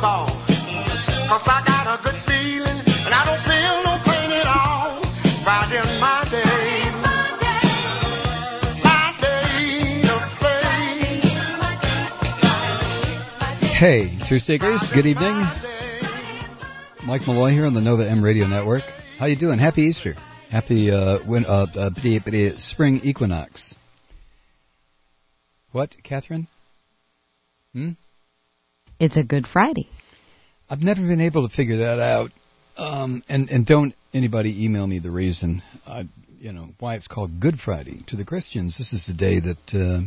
thought. 'Cause I got a good feeling, and I don't feel no pain at all. Friday's my day. My day to play. Hey, Truth Seekers, good evening. Mike Malloy here on the Nova M Radio Network. How you doing? Happy Easter. Happy spring equinox. What, Catherine? It's a Good Friday. I've never been able to figure that out. And don't anybody email me the reason, why it's called Good Friday. To the Christians, this is the day that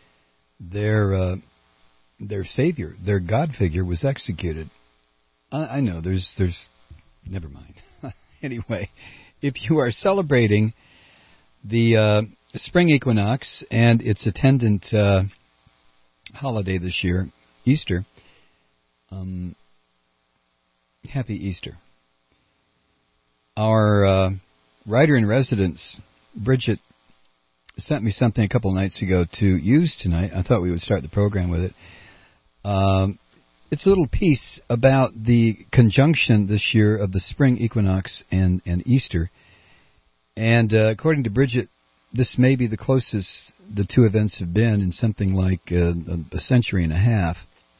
their Savior, their God figure, was executed. I know, there's never mind. Anyway, if you are celebrating the spring equinox and its attendant holiday this year, Easter, happy Easter. Our writer-in-residence, Bridget, sent me something a couple nights ago to use tonight. I thought we would start the program with it. It's a little piece about the conjunction this year of the spring equinox and Easter. And according to Bridget, this may be the closest the two events have been in something like a century and a half.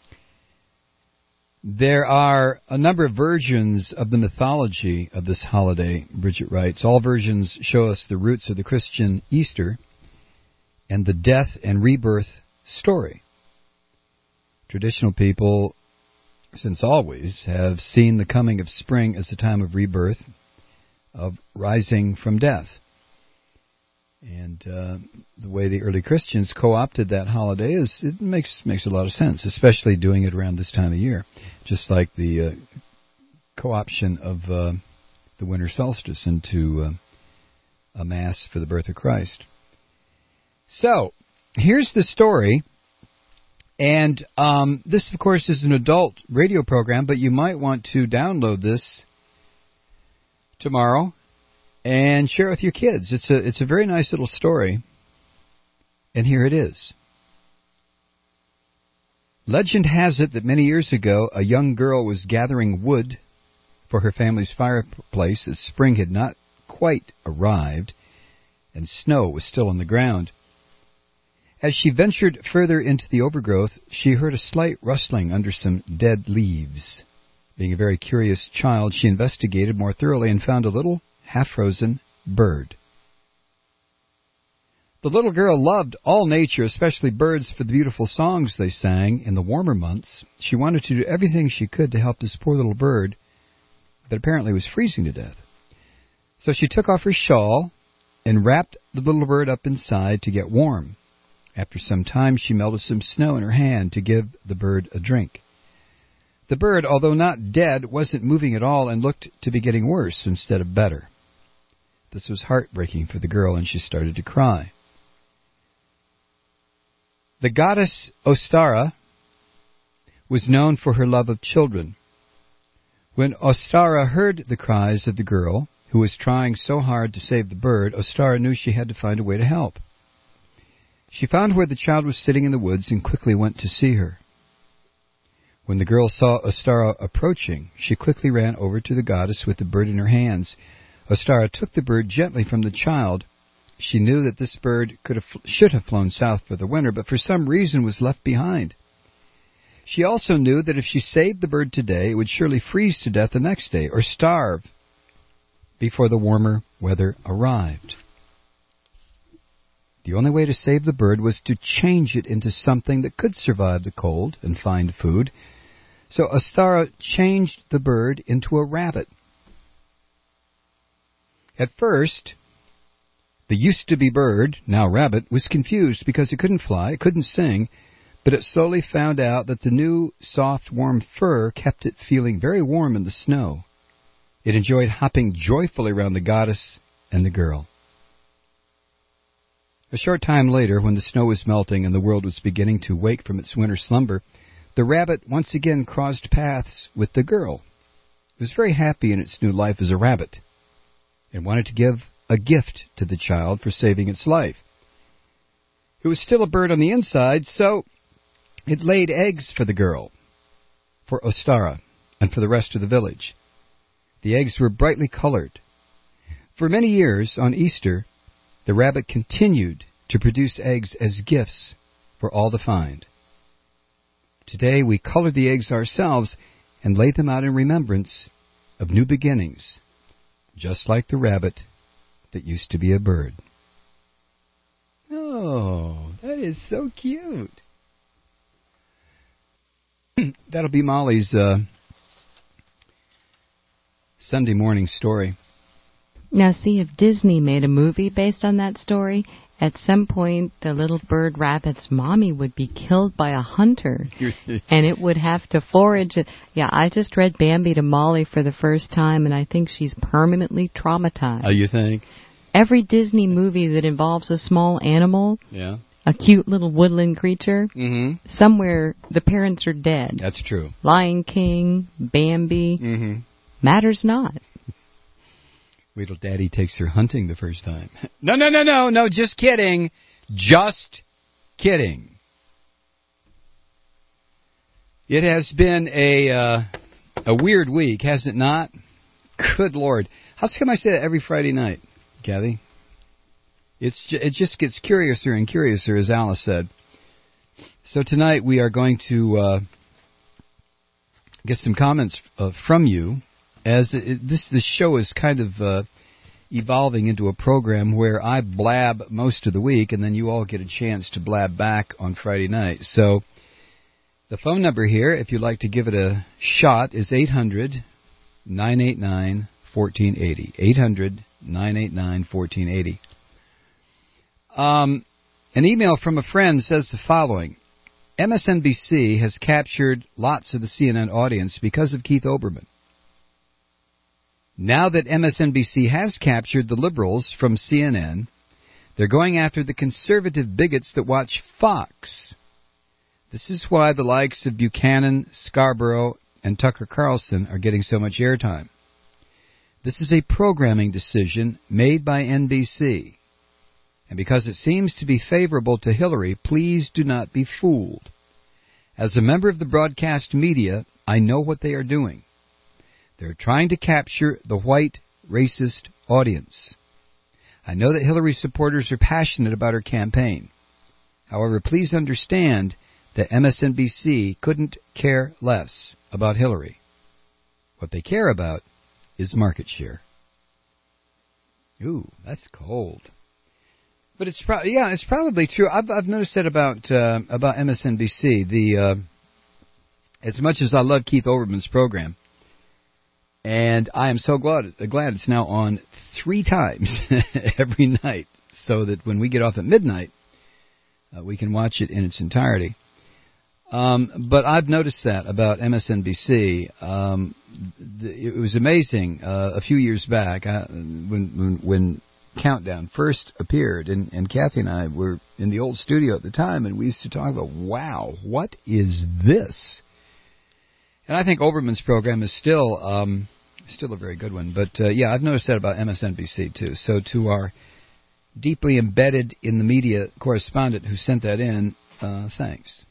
There are a number of versions of the mythology of this holiday, Bridget writes. All versions show us the roots of the Christian Easter and the death and rebirth story. Traditional people, since always, have seen the coming of spring as a time of rebirth, of rising from death. And the way the early Christians co-opted that holiday it makes a lot of sense, especially doing it around this time of year, just like the co-option of the winter solstice into a Mass for the birth of Christ. So, here's the story. And this, of course, is an adult radio program, but you might want to download this tomorrow and share it with your kids. It's a very nice little story, and here it is. Legend has it that many years ago, a young girl was gathering wood for her family's fireplace as spring had not quite arrived, and snow was still on the ground. As she ventured further into the overgrowth, she heard a slight rustling under some dead leaves. Being a very curious child, she investigated more thoroughly and found a little, half-frozen bird. The little girl loved all nature, especially birds, for the beautiful songs they sang in the warmer months. She wanted to do everything she could to help this poor little bird that apparently was freezing to death. So she took off her shawl and wrapped the little bird up inside to get warm. After some time, she melted some snow in her hand to give the bird a drink. The bird, although not dead, wasn't moving at all and looked to be getting worse instead of better. This was heartbreaking for the girl, and she started to cry. The goddess Ostara was known for her love of children. When Ostara heard the cries of the girl, who was trying so hard to save the bird, Ostara knew she had to find a way to help. She found where the child was sitting in the woods and quickly went to see her. When the girl saw Ostara approaching, she quickly ran over to the goddess with the bird in her hands. Ostara took the bird gently from the child. She knew that this bird should have flown south for the winter, but for some reason was left behind. She also knew that if she saved the bird today, it would surely freeze to death the next day or starve before the warmer weather arrived. The only way to save the bird was to change it into something that could survive the cold and find food. So Ostara changed the bird into a rabbit. At first, the used-to-be bird, now rabbit, was confused because it couldn't fly, it couldn't sing, but it slowly found out that the new, soft, warm fur kept it feeling very warm in the snow. It enjoyed hopping joyfully around the goddess and the girl. A short time later, when the snow was melting and the world was beginning to wake from its winter slumber, the rabbit once again crossed paths with the girl. It was very happy in its new life as a rabbit and wanted to give a gift to the child for saving its life. It was still a bird on the inside, so it laid eggs for the girl. for Ostara and for the rest of the village. The eggs were brightly colored. For many years, on Easter, the rabbit continued to produce eggs as gifts for all to find. Today, we color the eggs ourselves and lay them out in remembrance of new beginnings, just like the rabbit that used to be a bird. Oh, that is so cute. That'll be Molly's Sunday morning story. Now, see, if Disney made a movie based on that story, at some point the little bird rabbit's mommy would be killed by a hunter, and it would have to forage. Yeah, I just read Bambi to Molly for the first time, and I think she's permanently traumatized. Oh, you think? Every Disney movie that involves a small animal, yeah, a cute little woodland creature, somewhere the parents are dead. That's true. Lion King, Bambi, matters not. Wait till Daddy takes her hunting the first time. No, just kidding. Just kidding. It has been a weird week, has it not? Good Lord. How come I say that every Friday night, Kathy? It just gets curiouser and curiouser, as Alice said. So tonight we are going to get some comments from you, as this show is kind of evolving into a program where I blab most of the week, and then you all get a chance to blab back on Friday night. So the phone number here, if you'd like to give it a shot, is 800-989-1480. 800-989-1480. An email from a friend says the following. MSNBC has captured lots of the CNN audience because of Keith Olbermann. Now that MSNBC has captured the liberals from CNN, they're going after the conservative bigots that watch Fox. This is why the likes of Buchanan, Scarborough, and Tucker Carlson are getting so much airtime. This is a programming decision made by NBC. And because it seems to be favorable to Hillary, please do not be fooled. As a member of the broadcast media, I know what they are doing. They're trying to capture the white, racist audience. I know that Hillary supporters are passionate about her campaign. However, please understand that MSNBC couldn't care less about Hillary. What they care about is market share. Ooh, that's cold. But it's probably true. I've noticed that about MSNBC. As much as I love Keith Olbermann's program, and I am so glad it's now on 3 times every night, so that when we get off at midnight, we can watch it in its entirety. But I've noticed that about MSNBC. It was amazing a few years back when Countdown first appeared, and Kathy and I were in the old studio at the time, and we used to talk about, wow, what is this? And I think Olbermann's program is still a very good one. But, I've noticed that about MSNBC, too. So to our deeply embedded in the media correspondent who sent that in, thanks.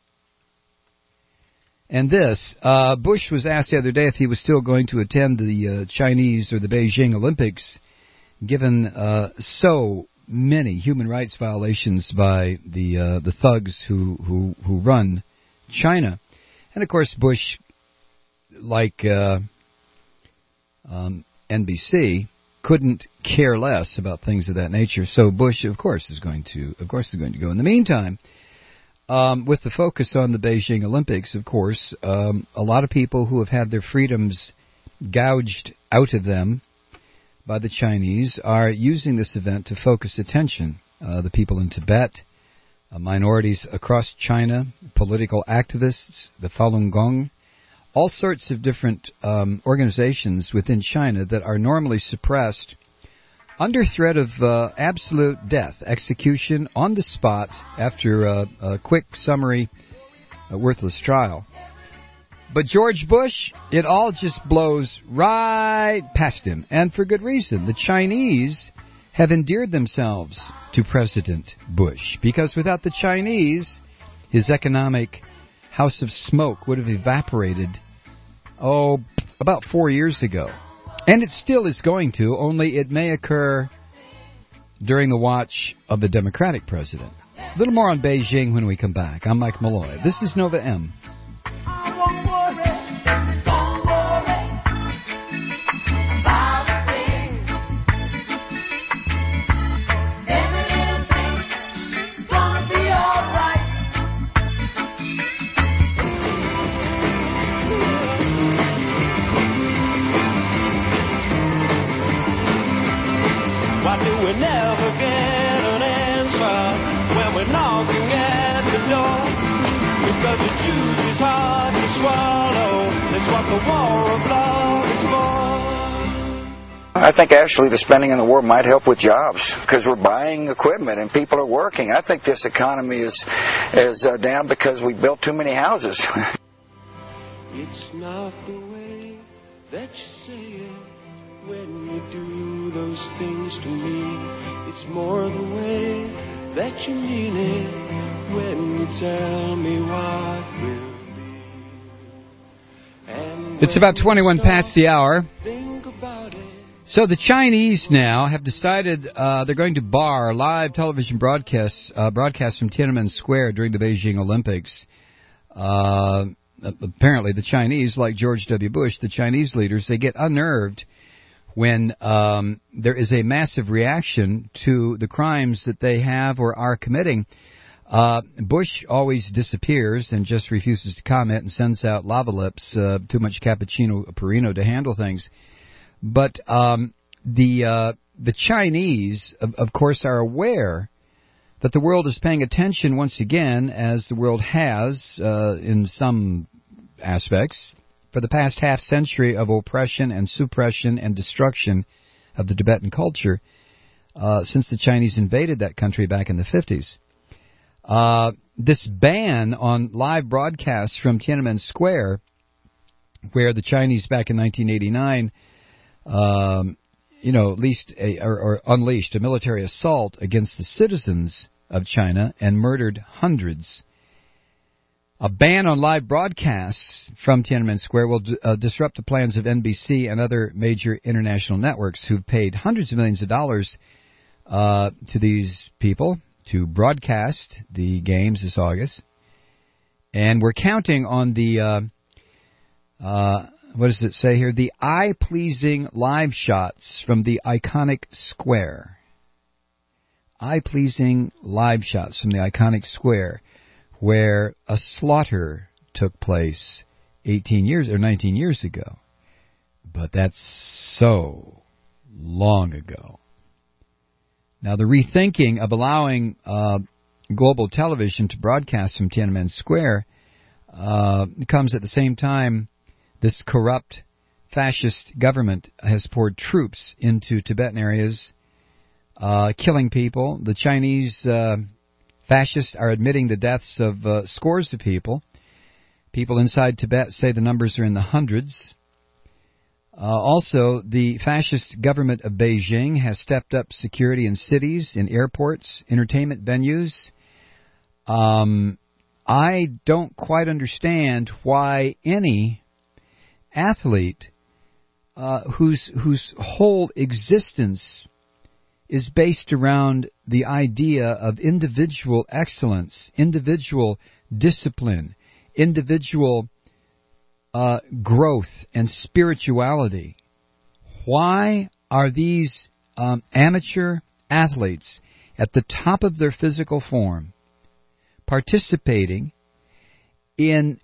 And this, Bush was asked the other day if he was still going to attend the Chinese or the Beijing Olympics, given so many human rights violations by the thugs who run China. And, of course, Bush, like NBC, couldn't care less about things of that nature. So Bush, of course, is going to go. In the meantime, with the focus on the Beijing Olympics, of course, a lot of people who have had their freedoms gouged out of them by the Chinese are using this event to focus attention. The people in Tibet, minorities across China, political activists, the Falun Gong, all sorts of different organizations within China that are normally suppressed under threat of absolute death, execution on the spot after a quick, summary, worthless trial. But George Bush, it all just blows right past him, and for good reason. The Chinese have endeared themselves to President Bush, because without the Chinese, his economic house of smoke would have evaporated, about 4 years ago. And it still is going to, only it may occur during the watch of the Democratic president. A little more on Beijing when we come back. I'm Mike Malloy. This is Nova M. We never get an answer when we're knocking at the door, because the truth is hard to swallow. That's what the war of love is for. I think actually the spending in the war might help with jobs, because we're buying equipment and people are working. I think this economy is down because we built too many houses. It's not the way that you say it when you do those things to me. It's more the way that you mean it when you tell me what will be. And it's about 21 past the hour. So the Chinese now have decided they're going to bar live television broadcasts from Tiananmen Square during the Beijing Olympics. Apparently the Chinese, like George W. Bush, the Chinese leaders, they get unnerved when there is a massive reaction to the crimes that they have or are committing. Bush always disappears and just refuses to comment and sends out lava lips, too much cappuccino Perino to handle things. But the Chinese, of course, are aware that the world is paying attention once again, as the world has in some aspects, for the past half century of oppression and suppression and destruction of the Tibetan culture since the Chinese invaded that country back in the 50s. This ban on live broadcasts from Tiananmen Square, where the Chinese back in 1989, unleashed a military assault against the citizens of China and murdered hundreds. A ban on live broadcasts from Tiananmen Square will disrupt the plans of NBC and other major international networks who've paid hundreds of millions of dollars to these people to broadcast the games this August. And we're counting on the, what does it say here? The eye-pleasing live shots from the iconic square. Eye-pleasing live shots from the iconic square, where a slaughter took place 18 years or 19 years ago. But that's so long ago. Now, the rethinking of allowing global television to broadcast from Tiananmen Square comes at the same time this corrupt fascist government has poured troops into Tibetan areas, killing people. The Chinese fascists are admitting the deaths of scores of people. People inside Tibet say the numbers are in the hundreds. Also, the fascist government of Beijing has stepped up security in cities, in airports, entertainment venues. I don't quite understand why any athlete whose whole existence is based around the idea of individual excellence, individual discipline, individual growth and spirituality. Why are these amateur athletes at the top of their physical form participating in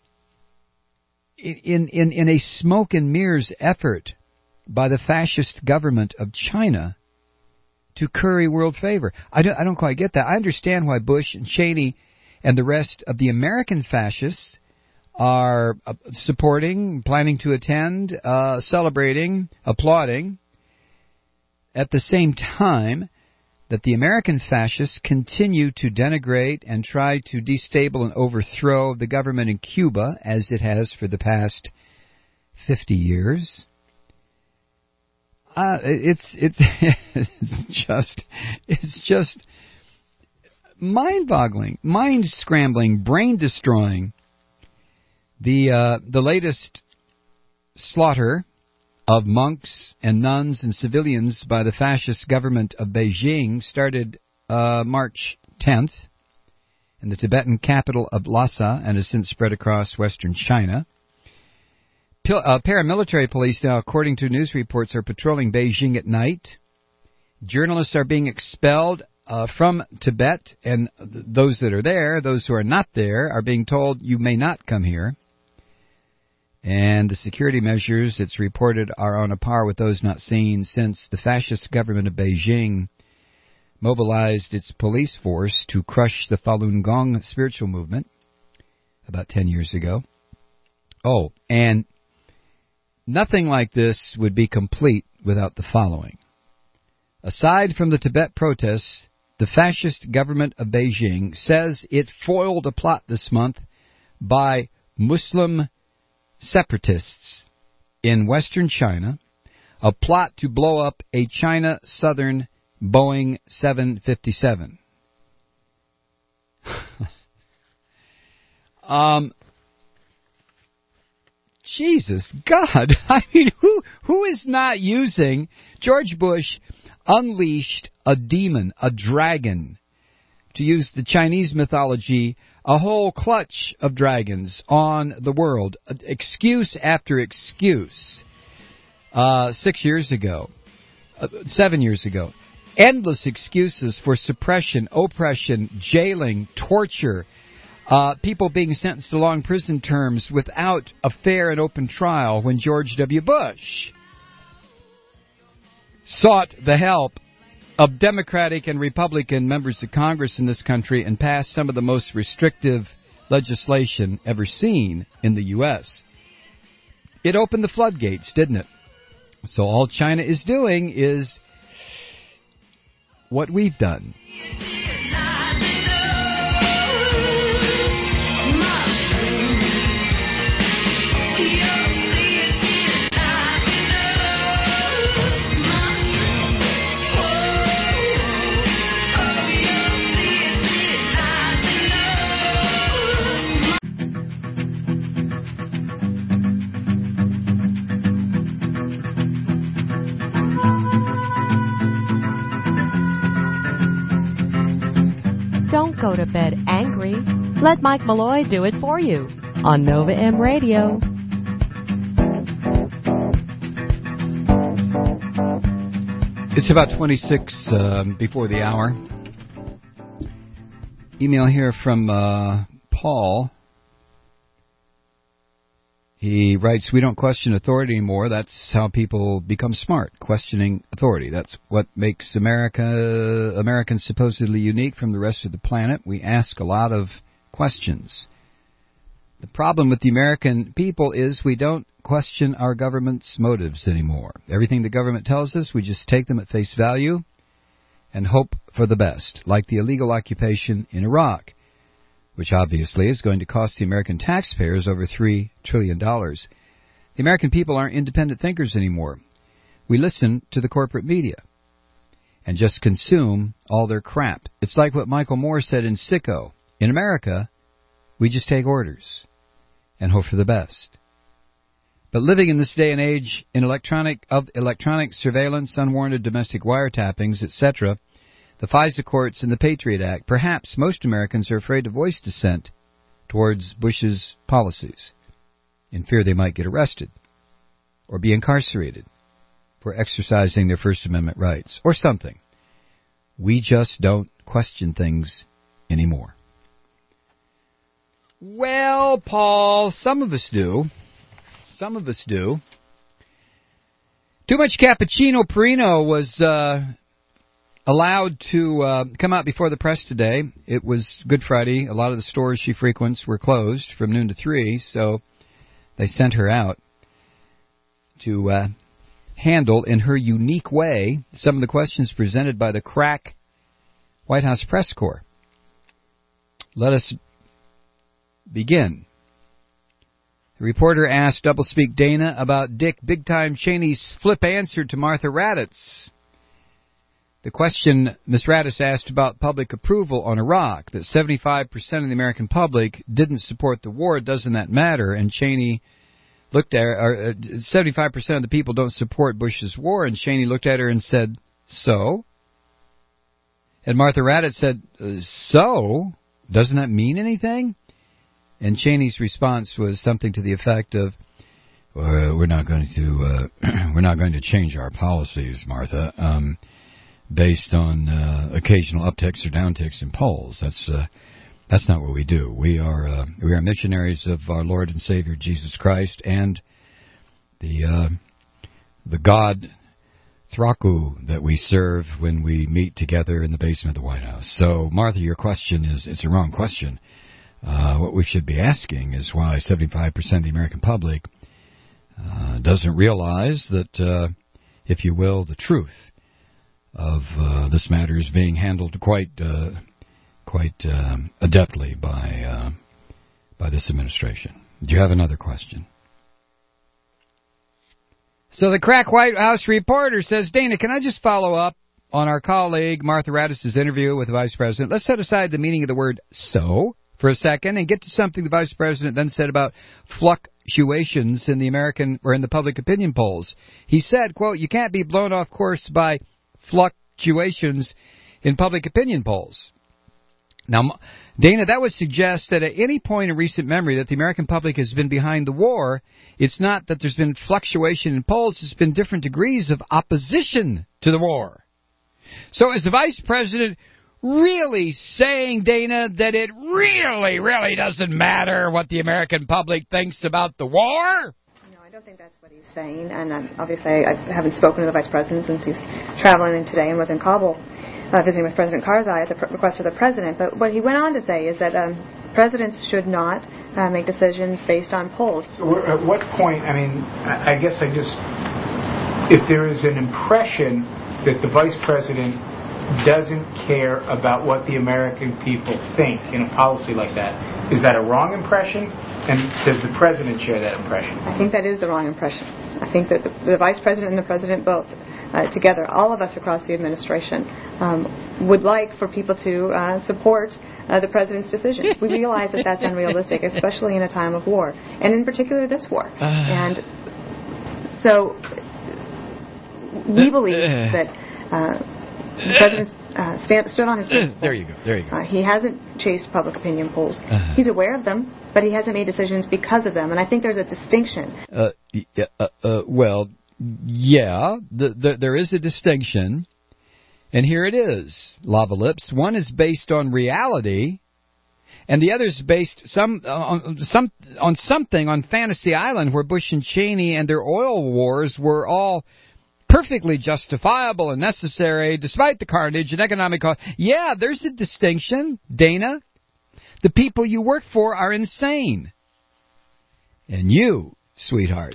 a smoke and mirrors effort by the fascist government of China to curry world favor? I don't quite get that. I understand why Bush and Cheney and the rest of the American fascists are supporting, planning to attend, celebrating, applauding, at the same time that the American fascists continue to denigrate and try to destabilize and overthrow the government in Cuba, as it has for the past 50 years. It's just mind-boggling, mind-scrambling, brain-destroying The latest slaughter of monks and nuns and civilians by the fascist government of Beijing started March 10th in the Tibetan capital of Lhasa and has since spread across western China. Paramilitary police now, according to news reports, are patrolling Beijing at night. Journalists are being expelled from Tibet, and those that are there, those who are not there, are being told, you may not come here. And the security measures, it's reported, are on a par with those not seen since the fascist government of Beijing mobilized its police force to crush the Falun Gong spiritual movement about 10 years ago. Oh, and nothing like this would be complete without the following. Aside from the Tibet protests, the fascist government of Beijing says it foiled a plot this month by Muslim separatists in western China, a plot to blow up a China Southern Boeing 757. Jesus God, I mean, who is not using? George Bush unleashed a demon, a dragon, to use the Chinese mythology, a whole clutch of dragons on the world, excuse after excuse. 6 years ago, 7 years ago, endless excuses for suppression, oppression, jailing, torture, people being sentenced to long prison terms without a fair and open trial when George W. Bush sought the help of Democratic and Republican members of Congress in this country and passed some of the most restrictive legislation ever seen in the U.S. It opened the floodgates, didn't it? So all China is doing is what we've done. Go to bed angry. Let Mike Malloy do it for you on Nova M Radio. It's about 26 before the hour. Email here from Paul. He writes, we don't question authority anymore. That's how people become smart, questioning authority. That's what makes Americans supposedly unique from the rest of the planet. We ask a lot of questions. The problem with the American people is we don't question our government's motives anymore. Everything the government tells us, we just take them at face value and hope for the best, like the illegal occupation in Iraq, which obviously is going to cost the American taxpayers over $3 trillion. The American people aren't independent thinkers anymore. We listen to the corporate media and just consume all their crap. It's like what Michael Moore said in Sicko. In America, we just take orders and hope for the best. But living in this day and age in electronic surveillance, unwarranted domestic wiretappings, etc., the FISA courts and the Patriot Act, perhaps most Americans are afraid to voice dissent towards Bush's policies, in fear they might get arrested or be incarcerated for exercising their First Amendment rights or something. We just don't question things anymore. Well, Paul, some of us do. Some of us do. Too much cappuccino Perino was allowed to come out before the press today. It was Good Friday. A lot of the stores she frequents were closed from noon to 3, so they sent her out to handle, in her unique way, some of the questions presented by the crack White House press corps. Let us begin. The reporter asked Doublespeak Dana about Dick Big Time Cheney's flip answer to Martha Raddatz. The question Ms. Radis asked about public approval on Iraq, that 75% of the American public didn't support the war. Doesn't that matter? And Cheney looked at her, 75% of the people don't support Bush's war, and Cheney looked at her and said, so? And Martha Raddatz said, so? Doesn't that mean anything? And Cheney's response was something to the effect of, we're not going to change our policies, Martha, based on occasional upticks or downticks in polls. That's not what we do. We are missionaries of our Lord and Savior Jesus Christ and the God Thraku that we serve when we meet together in the basement of the White House. So, Martha, your question it's a wrong question. What we should be asking is why 75% of the American public doesn't realize that, if you will, the truth of this matter is being handled quite adeptly by this administration. Do you have another question? So the crack White House reporter says, Dana, can I just follow up on our colleague Martha Raddatz's interview with the Vice President? Let's set aside the meaning of the word so for a second and get to something the Vice President then said about fluctuations in the American or in the public opinion polls. He said, quote, you can't be blown off course by fluctuations in public opinion polls. Now, Dana, that would suggest that at any point in recent memory that the American public has been behind the war, it's not that there's been fluctuation in polls, it's been different degrees of opposition to the war. So is the Vice President really saying, Dana, that it really doesn't matter what the American public thinks about the war? I don't think that's what he's saying, and obviously I haven't spoken to the Vice President since he's traveling today and was in Kabul visiting with President Karzai at the request of the President. But what he went on to say is that presidents should not make decisions based on polls. So at what point, I guess if there is an impression that the Vice President doesn't care about what the American people think in a policy like that, is that a wrong impression? And does the President share that impression? I think that is the wrong impression. I think that the Vice President and the President both, together, all of us across the administration, would like for people to support the President's decisions. We realize that that's unrealistic, especially in a time of war, and in particular this war. And so we believe that the President stood on his principles. There you go. He hasn't chased public opinion polls. He's aware of them, but he hasn't made decisions because of them. And I think there's a distinction. There is a distinction. And here it is, Lava Lips. One is based on reality, and the other is based on something on Fantasy Island, where Bush and Cheney and their oil wars were all perfectly justifiable and necessary, despite the carnage and economic cost. Yeah, there's a distinction, Dana. The people you work for are insane. And you, sweetheart,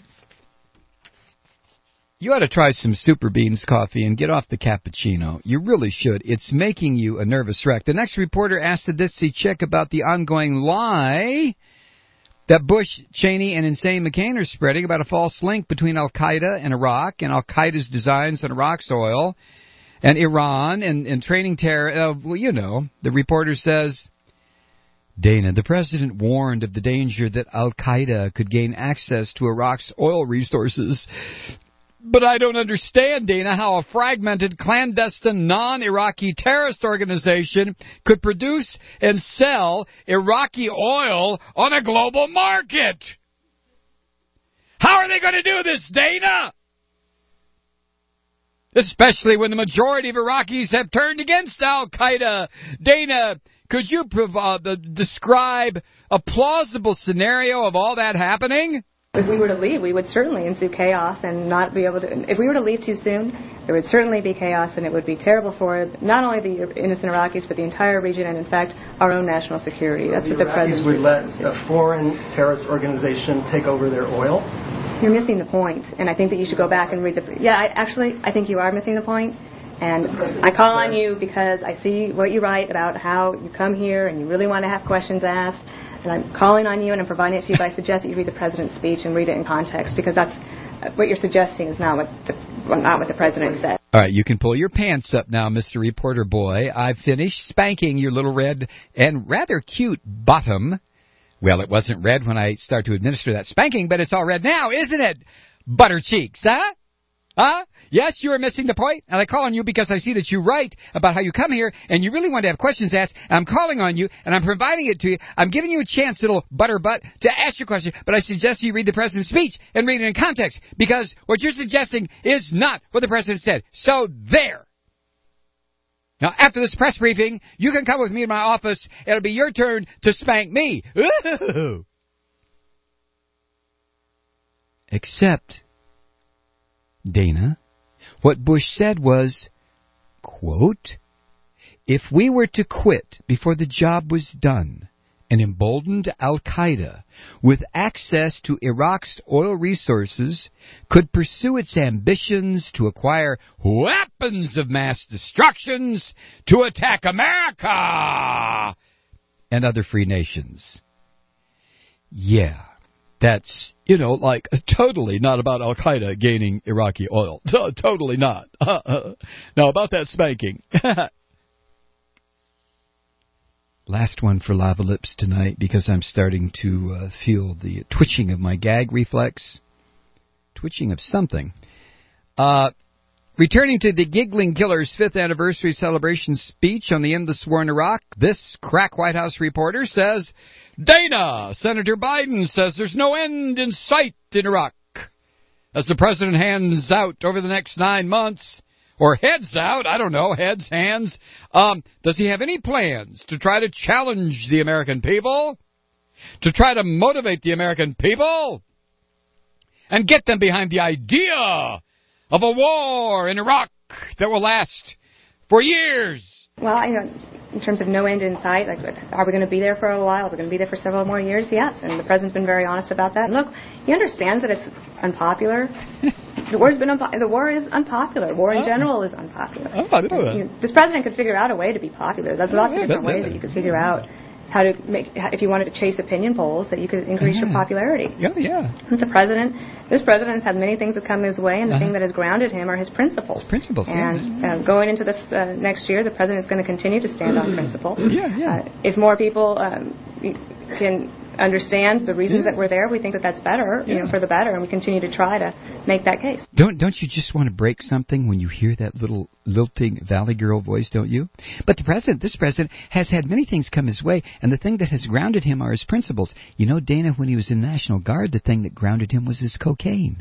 you ought to try some Super Beans coffee and get off the cappuccino. You really should. It's making you a nervous wreck. The next reporter asked the Ditsy Chick about the ongoing lie that Bush, Cheney, and insane McCain are spreading about a false link between Al-Qaeda and Iraq and Al-Qaeda's designs on Iraq's oil and Iran and training terror. The reporter says, Dana, the President warned of the danger that Al-Qaeda could gain access to Iraq's oil resources. But I don't understand, Dana, how a fragmented, clandestine, non-Iraqi terrorist organization could produce and sell Iraqi oil on a global market. How are they going to do this, Dana? Especially when the majority of Iraqis have turned against Al-Qaeda. Dana, could you describe a plausible scenario of all that happening? If we were to leave, we would certainly ensue chaos and not be able to. If we were to leave too soon, there would certainly be chaos, and it would be terrible for not only the innocent Iraqis, but the entire region, and in fact, our own national security. That's what the President would let a foreign terrorist organization take over their oil. You're missing the point, and I think that you should go back and read the. Yeah, I think you are missing the point. And I call on you because I see what you write about how you come here and you really want to have questions asked. And I'm calling on you and I'm providing it to you, but I suggest that you read the President's speech and read it in context, because that's what you're suggesting is not what the President said. All right, you can pull your pants up now, Mr. Reporter Boy. I've finished spanking your little red and rather cute bottom. Well, it wasn't red when I started to administer that spanking, but it's all red now, isn't it? Butter cheeks, huh? Huh? Yes, you are missing the point, and I call on you because I see that you write about how you come here, and you really want to have questions asked. I'm calling on you, and I'm providing it to you. I'm giving you a chance, little butterbutt, to ask your question, but I suggest you read the President's speech and read it in context, because what you're suggesting is not what the President said. So there. Now, after this press briefing, you can come with me in my office. It'll be your turn to spank me. Ooh. Except, Dana, what Bush said was, quote, if we were to quit before the job was done, an emboldened al-Qaeda with access to Iraq's oil resources could pursue its ambitions to acquire weapons of mass destruction to attack America and other free nations. Yeah. That's, like totally not about al-Qaeda gaining Iraqi oil. Totally not. Now, about that spanking. Last one for Lava Lips tonight because I'm starting to feel the twitching of my gag reflex. Twitching of something. Returning to the Giggling Killer's 5th anniversary celebration speech on the endless war in Iraq, this crack White House reporter says, Dana, Senator Biden says there's no end in sight in Iraq. As the president hands out over the next 9 months, or heads out, I don't know, heads, hands, does he have any plans to try to challenge the American people? To try to motivate the American people? And get them behind the idea of a war in Iraq that will last for years? Well, in terms of no end in sight, are we going to be there for a while? Are we going to be there for several more years? Yes, and the president's been very honest about that. And look, he understands that it's unpopular. The war is unpopopular. War in general is unpopular. This president could figure out a way to be popular. There's lots of different ways that you could figure out how to make, if you wanted to chase opinion polls, that you could increase your popularity. This president has had many things that come his way, and the thing that has grounded him are his principles. And going into this next year, the president is going to continue to stand on principle. If more people can understand the reasons that we're there, we think that that's better, for the better, and we continue to try to make that case. Don't you just want to break something when you hear that little lilting Valley Girl voice, don't you? But this president has had many things come his way, and the thing that has grounded him are his principles. Dana, when he was in National Guard, the thing that grounded him was his cocaine.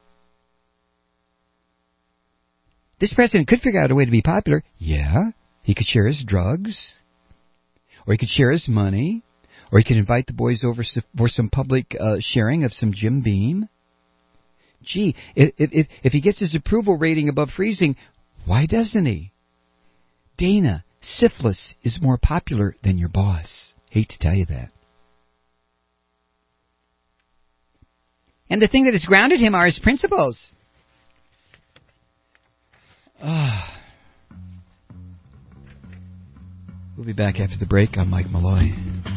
This president could figure out a way to be popular. Yeah, he could share his drugs, or he could share his money, or he could invite the boys over for some public sharing of some Jim Beam. Gee, if he gets his approval rating above freezing, why doesn't he? Dana, syphilis is more popular than your boss. Hate to tell you that. And the thing that has grounded him are his principles. We'll be back after the break. I'm Mike Malloy.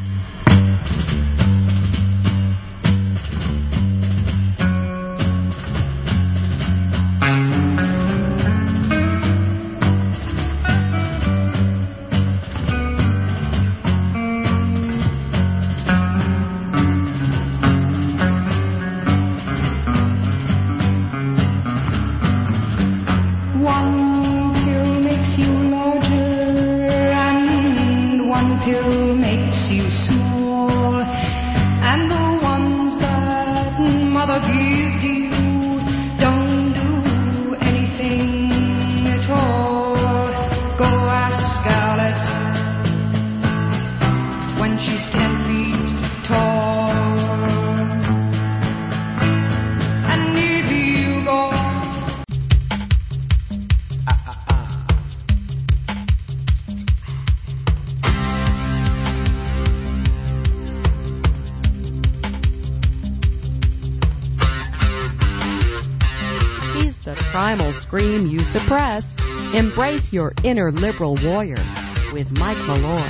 Scream you suppress. Embrace your inner liberal warrior with Mike Malloy.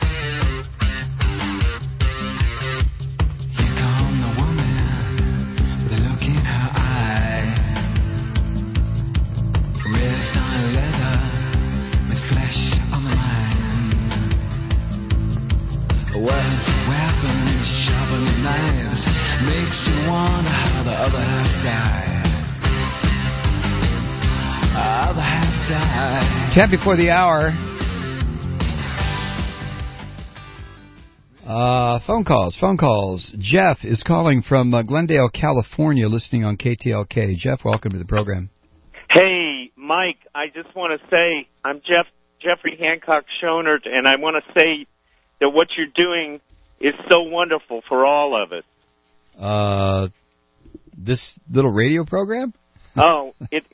Here come the woman with a look in her eye. Rest on makes you wonder how the other half died. Other half died. 10 before the hour. Phone calls. Jeff is calling from Glendale, California, listening on KTLK. Jeff, welcome to the program. Hey, Mike, I just want to say I'm Jeffrey Hancock Schonert, and I want to say that what you're doing is so wonderful for all of us. This little radio program? Oh, it's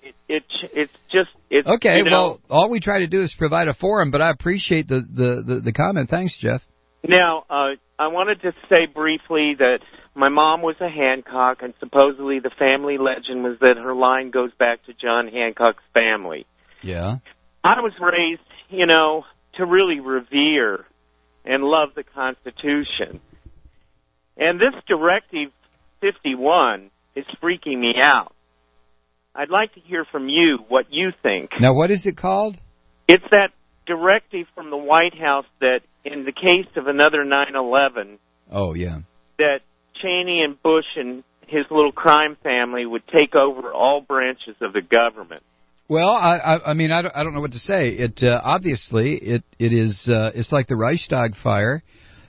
okay. You know, well, all we try to do is provide a forum, but I appreciate the comment. Thanks, Jeff. Now, I wanted to say briefly that my mom was a Hancock, and supposedly the family legend was that her line goes back to John Hancock's family. Yeah. I was raised, to really revere and love the Constitution. And this Directive 51 is freaking me out. I'd like to hear from you what you think. Now, what is it called? It's that directive from the White House that in the case of another 9/11, oh yeah, that Cheney and Bush and his little crime family would take over all branches of the government. Well, I mean, I don't know what to say. It obviously it is it's like the Reichstag fire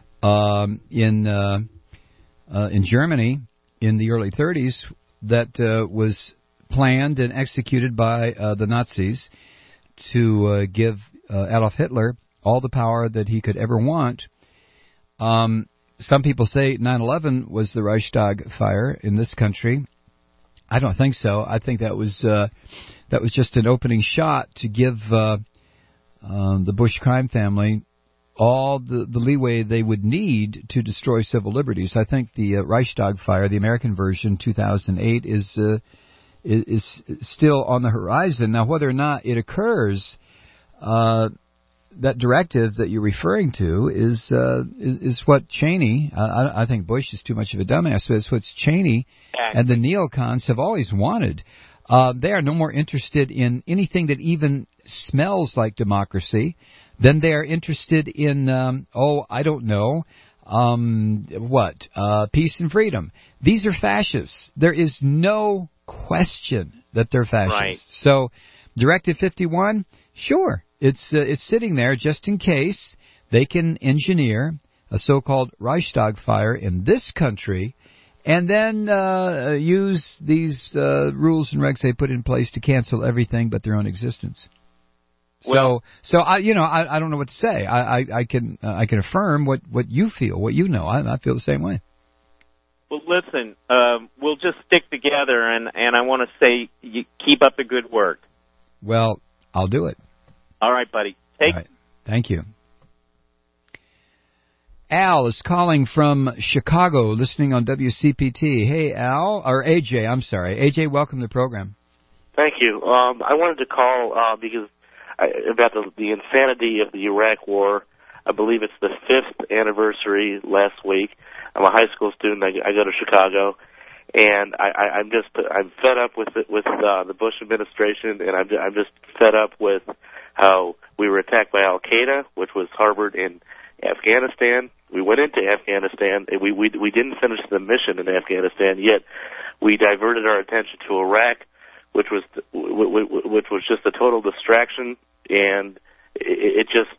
in Germany in the early 30s that was planned and executed by the Nazis to give Adolf Hitler all the power that he could ever want. Some people say 9/11 was the Reichstag fire in this country. I don't think so. I think that was just an opening shot to give the Bush crime family all the leeway they would need to destroy civil liberties. I think the Reichstag fire, the American version, 2008, is still on the horizon. Now, whether or not it occurs, that directive that you're referring to is what Cheney, I think Bush is too much of a dumbass, but it's what Cheney and the neocons have always wanted. They are no more interested in anything that even smells like democracy than they are interested in, I don't know, peace and freedom. These are fascists. There is no question that they're fascists. Right. So, Directive 51, sure, it's sitting there just in case they can engineer a so-called Reichstag fire in this country, and then use these rules and regs they put in place to cancel everything but their own existence. Well, so I don't know what to say. I can affirm what you feel, what you know. I feel the same way. Well, listen, we'll just stick together, and I want to say, you keep up the good work. Well, I'll do it. All right, buddy. All right. Thank you. Al is calling from Chicago, listening on WCPT. Hey, Al, or AJ, I'm sorry. AJ, welcome to the program. Thank you. I wanted to call because about the insanity of the Iraq War. I believe it's the 5th anniversary last week. I'm a high school student. I go to Chicago, and I'm fed up with the Bush administration, and I'm just fed up with how we were attacked by Al Qaeda, which was harbored in Afghanistan. We went into Afghanistan, and we didn't finish the mission in Afghanistan, yet we diverted our attention to Iraq, which was just a total distraction, and it just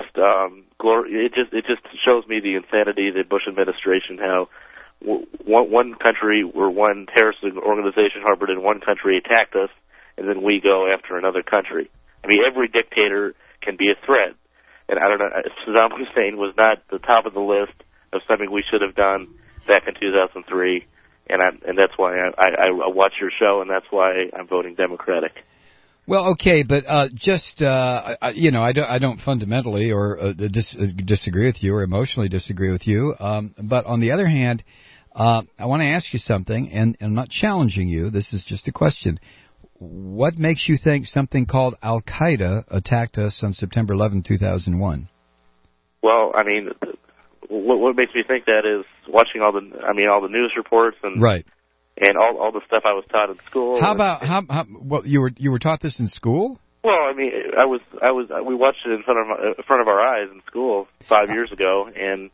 shows me the insanity of the Bush administration. How one country or one terrorist organization harbored in one country attacked us, and then we go after another country. I mean, every dictator can be a threat. And I don't know, Saddam Hussein was not the top of the list of something we should have done back in 2003, and that's why I watch your show, and that's why I'm voting Democratic. Well, okay, but I don't fundamentally or disagree with you or emotionally disagree with you. But on the other hand, I want to ask you something, and I'm not challenging you. This is just a question. What makes you think something called Al Qaeda attacked us on September 11, 2001? Well, I mean, what makes me think that is watching all the news reports and right. And all the stuff I was taught in school. Well, you were taught this in school? Well, I mean, we watched it in front of our eyes in school. 5 years ago, and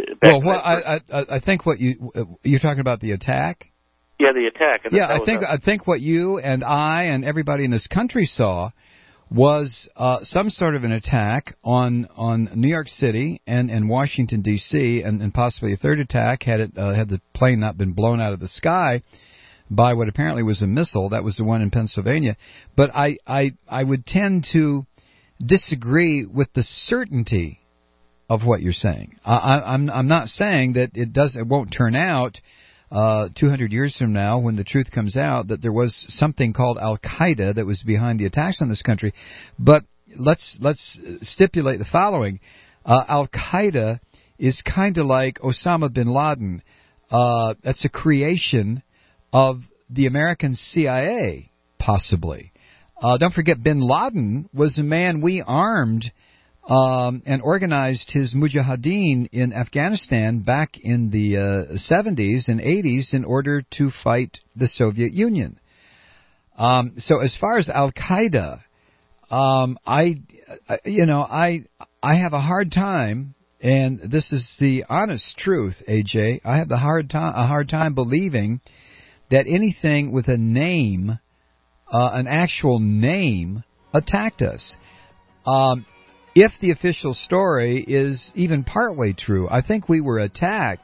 I think what you're talking about the attack. Yeah, the attack. I think what you and I and everybody in this country saw was some sort of an attack on New York City and Washington D.C. and possibly a third attack had the plane not been blown out of the sky by what apparently was a missile. That was the one in Pennsylvania. But I would tend to disagree with the certainty of what you're saying. I'm not saying that it won't turn out 200 years from now, when the truth comes out, that there was something called Al-Qaeda that was behind the attacks on this country. But let's stipulate the following. Al-Qaeda is kind of like Osama bin Laden. That's a creation of the American CIA, possibly. Don't forget, bin Laden was a man we armed and organized his mujahideen in Afghanistan back in the 70s and 80s in order to fight the Soviet Union. So as far as Al-Qaeda, I have a hard time, and this is the honest truth, AJ. I have a hard time believing that anything with a name, an actual name, attacked us. If the official story is even partway true, I think we were attacked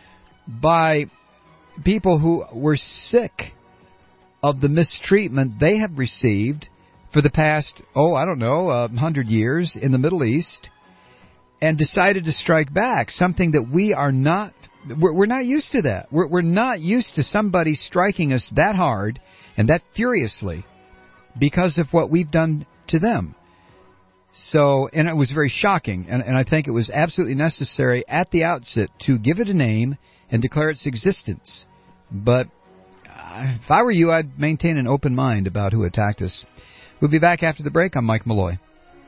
by people who were sick of the mistreatment they have received for the past, 100 years in the Middle East, and decided to strike back, something that we're not used to that. We're not used to somebody striking us that hard and that furiously because of what we've done to them. So, and it was very shocking, and I think it was absolutely necessary at the outset to give it a name and declare its existence. But if I were you, I'd maintain an open mind about who attacked us. We'll be back after the break. I'm Mike Malloy.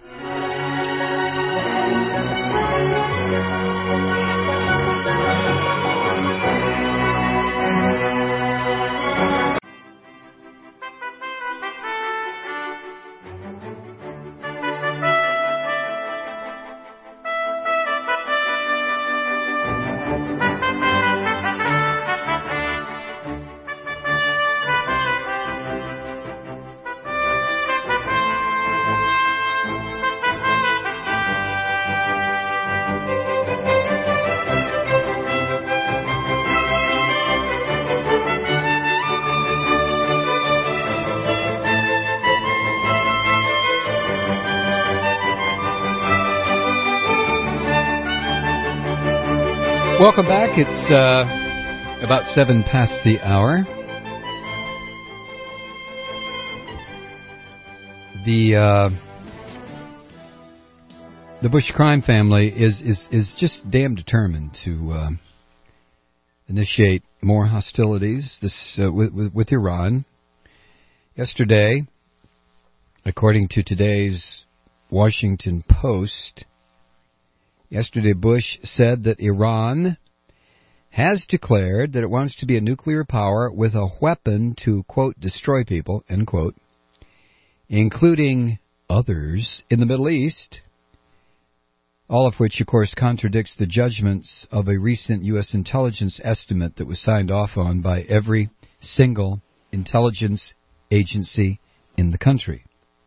Welcome back. It's about 7 past the hour. The Bush crime family is just damn determined to initiate more hostilities with Iran. Yesterday, according to today's Washington Post, Bush said that Iran has declared that it wants to be a nuclear power with a weapon to, quote, destroy people, end quote, including others in the Middle East, all of which, of course, contradicts the judgments of a recent U.S. intelligence estimate that was signed off on by every single intelligence agency in the country.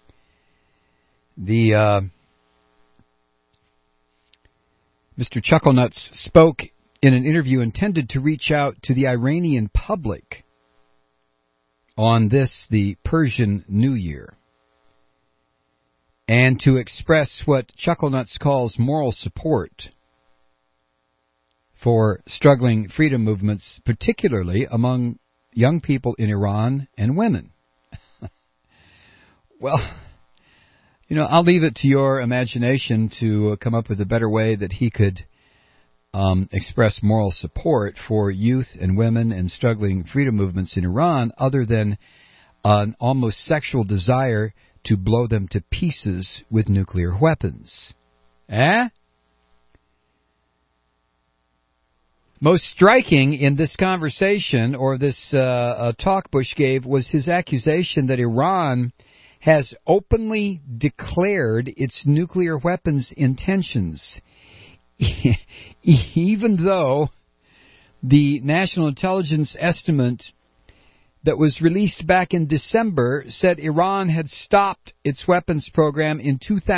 Mr. Chucklenuts spoke in an interview intended to reach out to the Iranian public on the Persian New Year, and to express what Chucklenuts calls moral support for struggling freedom movements, particularly among young people in Iran and women. Well, I'll leave it to your imagination to come up with a better way that he could express moral support for youth and women and struggling freedom movements in Iran, other than an almost sexual desire to blow them to pieces with nuclear weapons. Most striking in this conversation, or this talk Bush gave, was his accusation that Iran has openly declared its nuclear weapons intentions, even though the national intelligence estimate that was released back in December said Iran had stopped its weapons program in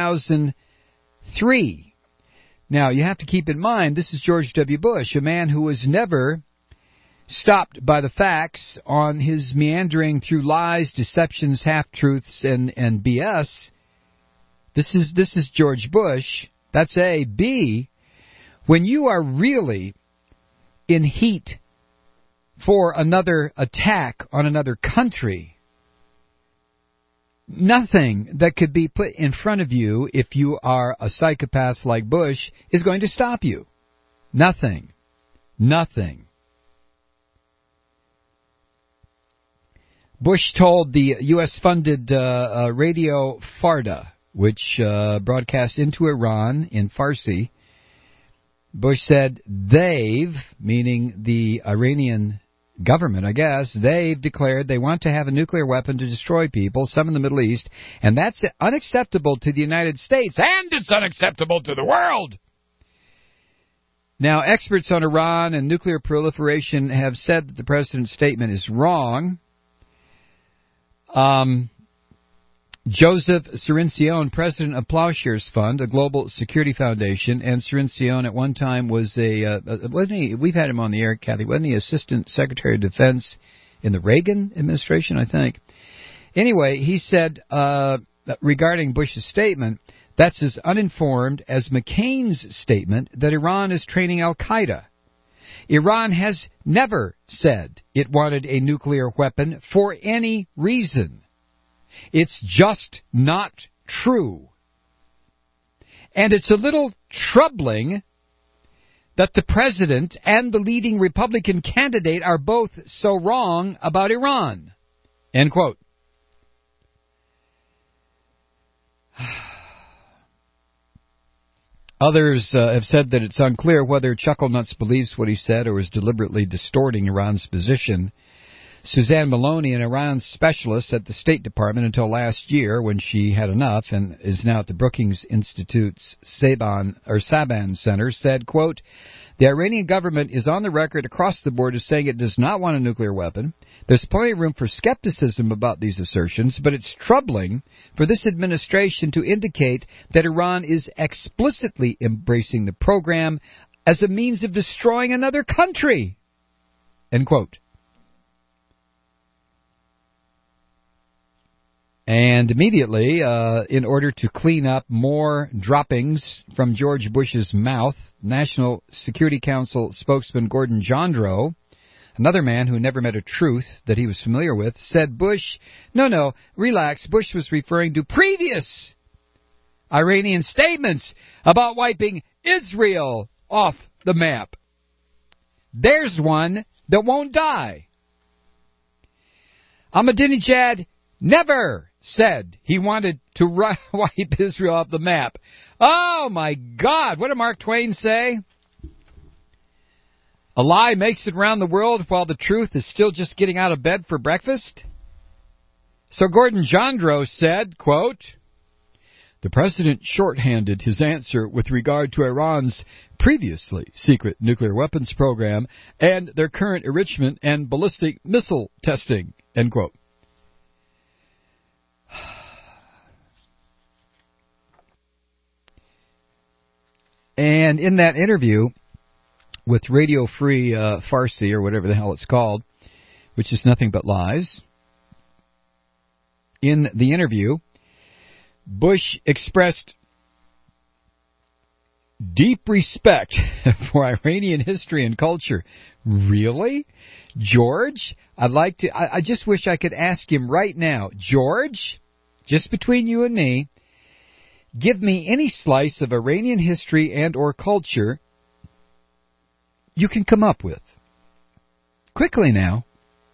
2003. Now, you have to keep in mind, this is George W. Bush, a man who was never stopped by the facts on his meandering through lies, deceptions, half-truths, and BS. This is George Bush. That's A. B, when you are really in heat for another attack on another country, nothing that could be put in front of you if you are a psychopath like Bush is going to stop you. Nothing. Nothing. Bush told the U.S.-funded radio Farda, which broadcast into Iran in Farsi, Bush said they've, meaning the Iranian government, I guess, they've declared they want to have a nuclear weapon to destroy people, some in the Middle East, and that's unacceptable to the United States, and it's unacceptable to the world. Now, experts on Iran and nuclear proliferation have said that the president's statement is wrong. Joseph Cirincione, president of Plowshares Fund, a global security foundation, and Cirincione at one time was wasn't he? We've had him on the air, Kathy. Wasn't he Assistant Secretary of Defense in the Reagan administration, I think? Anyway, he said regarding Bush's statement, that's as uninformed as McCain's statement that Iran is training al-Qaeda. Iran has never said it wanted a nuclear weapon for any reason. It's just not true. And it's a little troubling that the president and the leading Republican candidate are both so wrong about Iran. End quote. Others have said that it's unclear whether Chucklenuts believes what he said or is deliberately distorting Iran's position. Suzanne Maloney, an Iran specialist at the State Department until last year when she had enough and is now at the Brookings Institute's Saban Center, said, quote, the Iranian government is on the record across the board as saying it does not want a nuclear weapon. There's plenty of room for skepticism about these assertions, but it's troubling for this administration to indicate that Iran is explicitly embracing the program as a means of destroying another country. End quote. And immediately, in order to clean up more droppings from George Bush's mouth, National Security Council spokesman Gordon Jandreau, another man who never met a truth that he was familiar with, said Bush, no, relax, Bush was referring to previous Iranian statements about wiping Israel off the map. There's one that won't die. Ahmadinejad never said he wanted to wipe Israel off the map. Oh, my God. What did Mark Twain say? A lie makes it around the world while the truth is still just getting out of bed for breakfast? So Gordon Jandreau said, quote, the president shorthanded his answer with regard to Iran's previously secret nuclear weapons program and their current enrichment and ballistic missile testing, end quote. And in that interview with Radio Free Farsi, or whatever the hell it's called, which is nothing but lies, in the interview, Bush expressed deep respect for Iranian history and culture. Really? George? I just wish I could ask him right now, George, just between you and me, give me any slice of Iranian history and or culture you can come up with. Quickly now.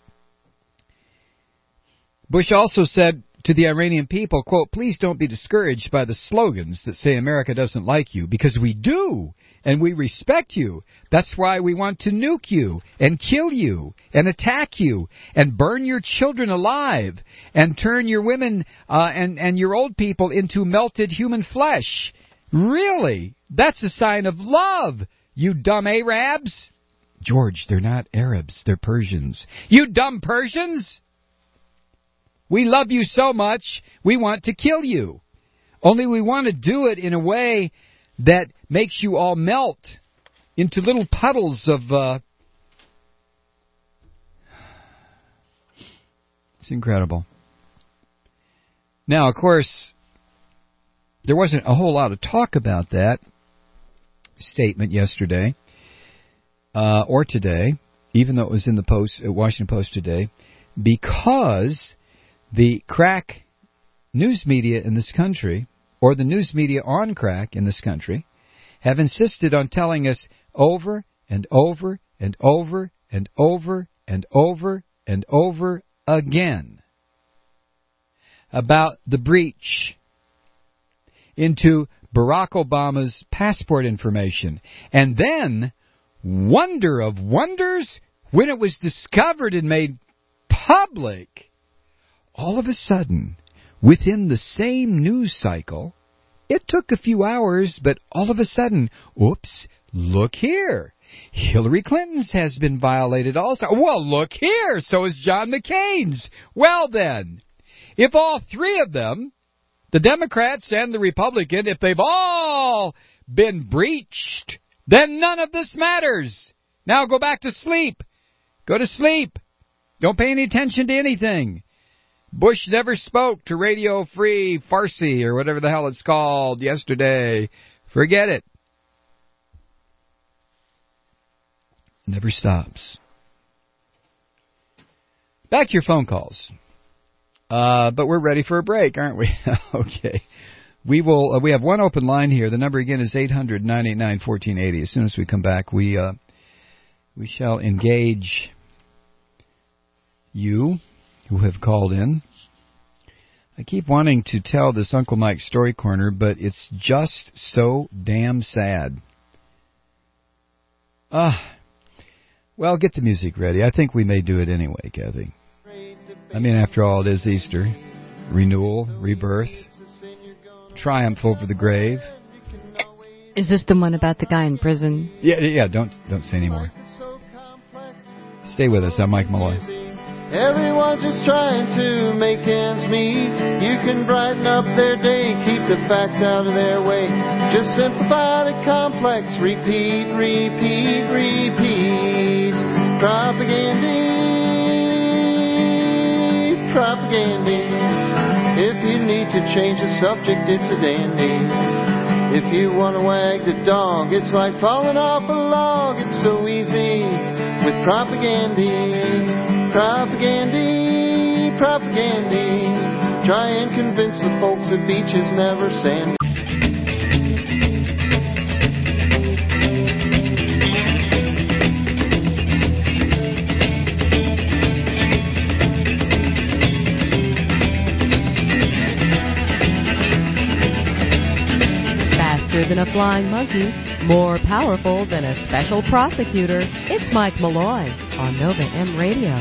Bush also said to the Iranian people, quote, please don't be discouraged by the slogans that say America doesn't like you, because we do, and we respect you. That's why we want to nuke you, and kill you, and attack you, and burn your children alive, and turn your women and your old people into melted human flesh. Really? That's a sign of love, you dumb Arabs. George, they're not Arabs, they're Persians. You dumb Persians! We love you so much, we want to kill you. Only we want to do it in a way that makes you all melt into little puddles of... It's incredible. Now, of course, there wasn't a whole lot of talk about that statement yesterday or today, even though it was in the Washington Post today, because the crack news media in this country, or the news media on crack in this country, have insisted on telling us over and over and over and over and over and over again about the breach into Barack Obama's passport information. And then, wonder of wonders, when it was discovered and made public, all of a sudden, within the same news cycle, it took a few hours, but all of a sudden, oops, look here. Hillary Clinton's has been violated also. Well, look here, so is John McCain's. Well then, if all three of them, the Democrats and the Republican, if they've all been breached, then none of this matters. Now go back to sleep. Go to sleep. Don't pay any attention to anything. Bush never spoke to Radio Free Farsi or whatever the hell it's called yesterday. Forget it. Never stops. Back to your phone calls. But we're ready for a break, aren't we? Okay. We will. We have one open line here. The number again is 800-989-1480. As soon as we come back, we shall engage you who have called in. I keep wanting to tell this Uncle Mike Story Corner, but it's just so damn sad. Well, get the music ready. I think we may do it anyway, Kathy. I mean, after all, it is Easter. Renewal, rebirth, triumph over the grave. Is this the one about the guy in prison? Yeah, don't say any more. Stay with us. I'm Mike Malloy. Everyone's just trying to make ends meet. You can brighten up their day, keep the facts out of their way. Just simplify the complex. Repeat, repeat, repeat. Propaganda, propaganda. If you need to change the subject, it's a dandy. If you want to wag the dog, it's like falling off a log. It's so easy with propaganda. Propaganda, propaganda. Try and convince the folks the beach is never sandy. Faster than a flying monkey, more powerful than a special prosecutor. It's Mike Malloy on Nova M Radio.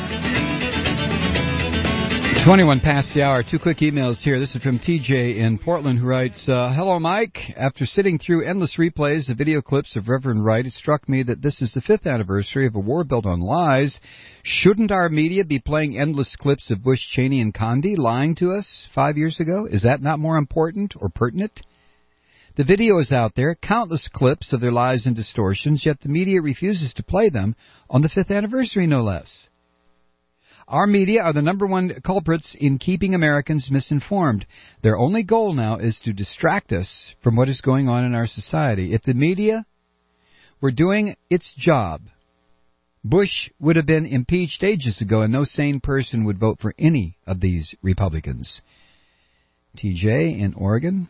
21 past the hour. Two quick emails here. This is from TJ in Portland, who writes, Hello, Mike. After sitting through endless replays of video clips of Reverend Wright, it struck me that this is the 5th anniversary of a war built on lies. Shouldn't our media be playing endless clips of Bush, Cheney, and Condi lying to us 5 years ago? Is that not more important or pertinent? The video is out there, countless clips of their lies and distortions, yet the media refuses to play them on the 5th anniversary, no less. Our media are the number one culprits in keeping Americans misinformed. Their only goal now is to distract us from what is going on in our society. If the media were doing its job, Bush would have been impeached ages ago, and no sane person would vote for any of these Republicans. TJ in Oregon.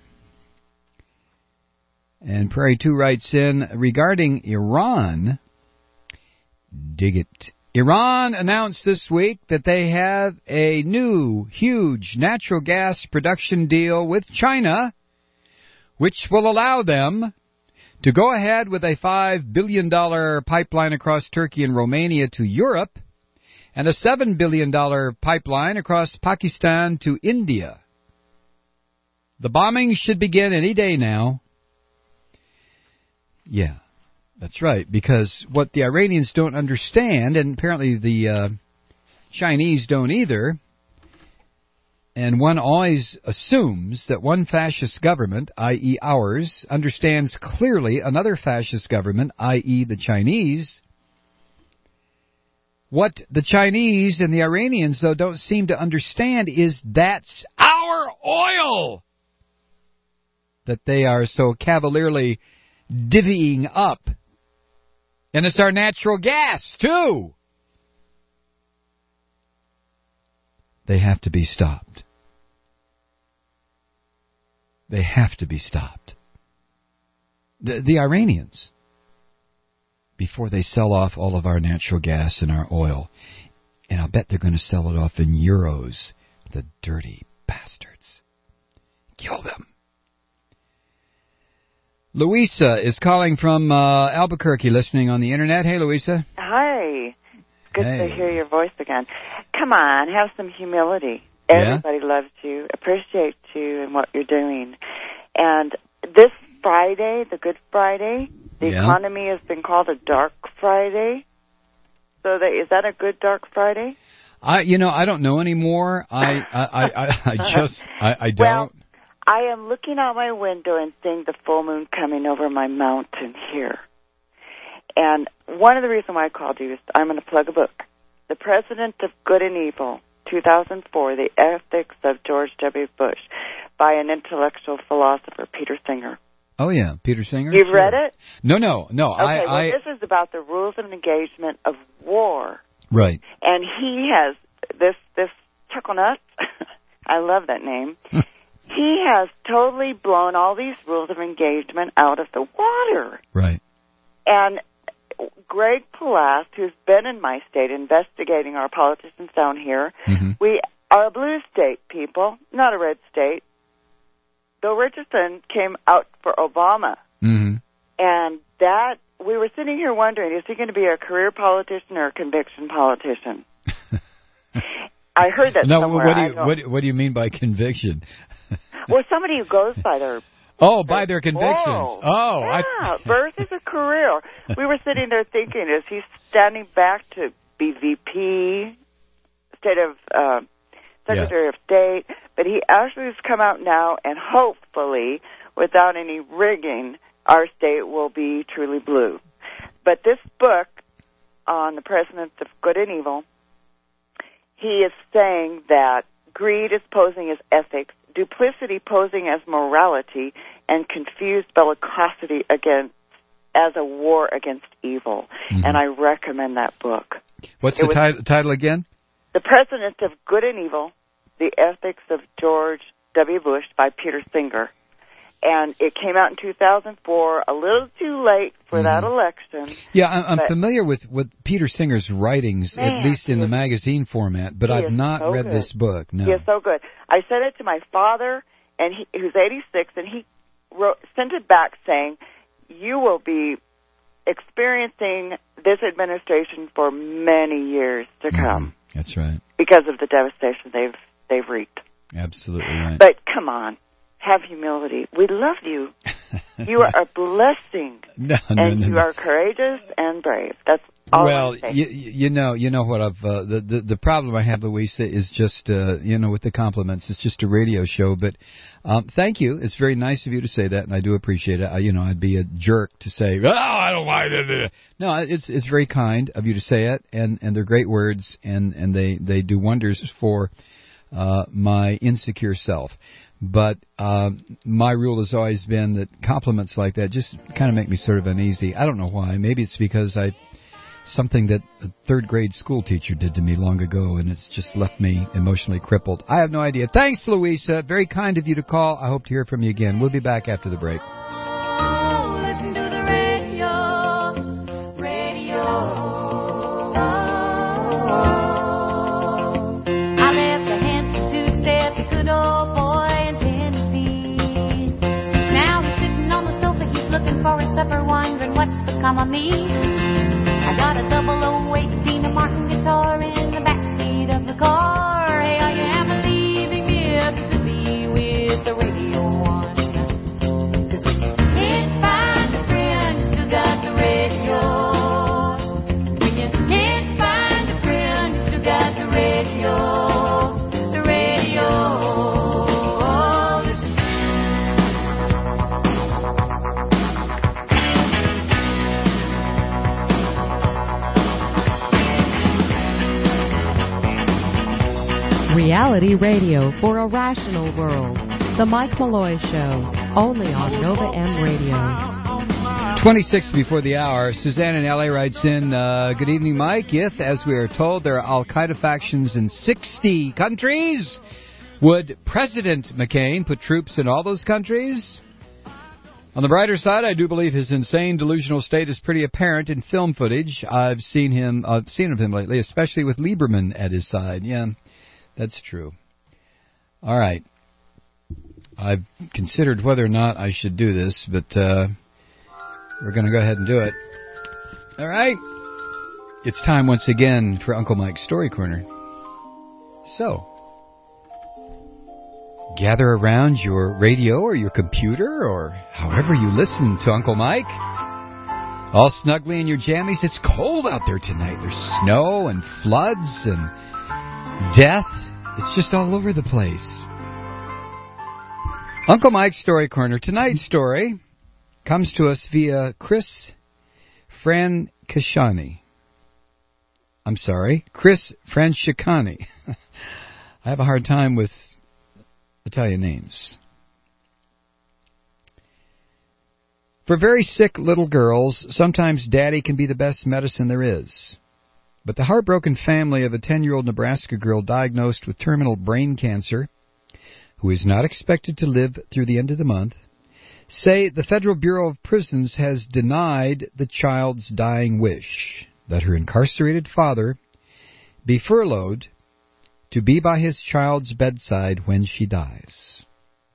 And Prairie 2 writes in, regarding Iran, dig it. Iran announced this week that they have a new, huge natural gas production deal with China, which will allow them to go ahead with a $5 billion pipeline across Turkey and Romania to Europe, and a $7 billion pipeline across Pakistan to India. The bombing should begin any day now, Yeah, that's right. Because what the Iranians don't understand, and apparently the Chinese don't either, and one always assumes that one fascist government, i.e. ours, understands clearly another fascist government, i.e. the Chinese. What the Chinese and the Iranians, though, don't seem to understand is that's our oil that they are so cavalierly divvying up. And it's our natural gas, too. They have to be stopped. They have to be stopped. The Iranians, before they sell off all of our natural gas and our oil. And I'll bet they're going to sell it off in euros. The dirty bastards. Kill them. Louisa is calling from Albuquerque, listening on the Internet. Hey, Louisa. Hi. Good Hey. to hear your voice again. Come on, have some humility. Everybody loves you, appreciates you and what you're doing. And this Friday, the Good Friday, the economy has been called a Dark Friday. So is that a good Dark Friday? I don't know anymore. I don't. Well, I am looking out my window and seeing the full moon coming over my mountain here. And one of the reasons why I called you is I'm going to plug a book. The President of Good and Evil, 2004, The Ethics of George W. Bush, by an intellectual philosopher, Peter Singer. Oh, yeah, Peter Singer. You've read it? No. Okay, this is about the rules of engagement of war. Right. And he has this Chuckle Nuts, I love that name, he has totally blown all these rules of engagement out of the water. Right. And Greg Palast, who's been in my state investigating our politicians down here, we are a blue state, people, not a red state. Bill Richardson came out for Obama. And that, we were sitting here wondering, is he going to be a career politician or a conviction politician? I heard that somewhere. What do you mean by conviction? Well, somebody who goes by their... Oh, by their convictions. Yeah, versus a career. We were sitting there thinking, is he standing back to be VP, Secretary of State? But he actually has come out now, and hopefully, without any rigging, our state will be truly blue. But this book on the Presidents of Good and Evil, he is saying that greed is posing as ethics, duplicity posing as morality, and confused bellicosity as a war against evil. And I recommend that book. What's the title again? The Presidents of Good and Evil, The Ethics of George W. Bush by Peter Singer. And it came out in 2004, a little too late for that election. Yeah, I'm familiar with Peter Singer's writings, at least in the magazine format, but I've not read this book. No. He is so good. I sent it to my father, and who's 86, and he sent it back saying, you will be experiencing this administration for many years to come. That's right. Because of the devastation they've wreaked. Absolutely right. But come on. Have humility. We love you. You are a blessing. You are courageous and brave. That's all I'm saying. you know what I've the problem I have, Louisa, is just with the compliments. It's just a radio show, but thank you. It's very nice of you to say that, and I do appreciate it. I'd be a jerk to say, "Oh, I don't mind it." No, it's very kind of you to say it, and they're great words, and they do wonders for my insecure self. But my rule has always been that compliments like that just kind of make me sort of uneasy. I don't know why. Maybe it's because something that a third grade school teacher did to me long ago, and it's just left me emotionally crippled. I have no idea. Thanks, Louisa. Very kind of you to call. I hope to hear from you again. We'll be back after the break. Listen to the radio. I left the Hamptons to step the good old boy in Tennessee. Now he's sitting on the sofa, he's looking for his supper, wondering what's become of me. I got a 008 Tina Martin guitar in the backseat of the car. Hey, are you ever leaving Mississippi with the radio on? 'Cause we can't find a friend Reality radio for a rational world. The Mike Malloy Show, only on Nova M Radio. 26 before the hour. Suzanne in L.A. writes in, good evening, Mike. If, as we are told, there are al-Qaeda factions in 60 countries, would President McCain put troops in all those countries? On the brighter side, I do believe his insane delusional state is pretty apparent in film footage. I've seen of him lately, especially with Lieberman at his side. Yeah, that's true. All right. I've considered whether or not I should do this, but we're going to go ahead and do it. All right. It's time once again for Uncle Mike's Story Corner. So, gather around your radio or your computer or however you listen to Uncle Mike. All snugly in your jammies. It's cold out there tonight. There's snow and floods and death. It's just all over the place. Uncle Mike's Story Corner. Tonight's story comes to us via Chris Francescani. Chris Francescani. I have a hard time with Italian names. For very sick little girls, sometimes daddy can be the best medicine there is. But the heartbroken family of a 10-year-old Nebraska girl diagnosed with terminal brain cancer, who is not expected to live through the end of the month, say the Federal Bureau of Prisons has denied the child's dying wish that her incarcerated father be furloughed to be by his child's bedside when she dies.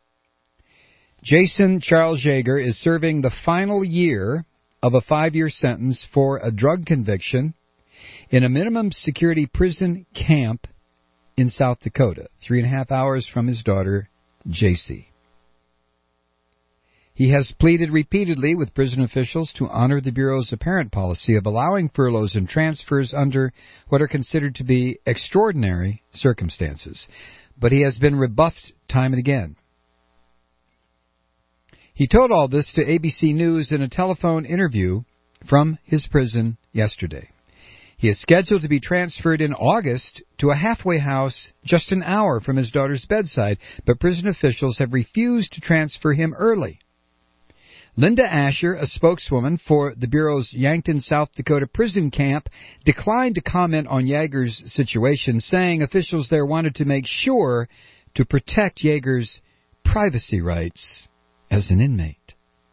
Jason Charles Yeager is serving the final year of a 5-year sentence for a drug conviction in a minimum security prison camp in South Dakota, 3.5 hours from his daughter, JC. He has pleaded repeatedly with prison officials to honor the Bureau's apparent policy of allowing furloughs and transfers under what are considered to be extraordinary circumstances. But he has been rebuffed time and again. He told all this to ABC News in a telephone interview from his prison yesterday. He is scheduled to be transferred in August to a halfway house just an hour from his daughter's bedside, but prison officials have refused to transfer him early. Linda Asher, a spokeswoman for the Bureau's Yankton, South Dakota prison camp, declined to comment on Yeager's situation, saying officials there wanted to make sure to protect Yeager's privacy rights as an inmate.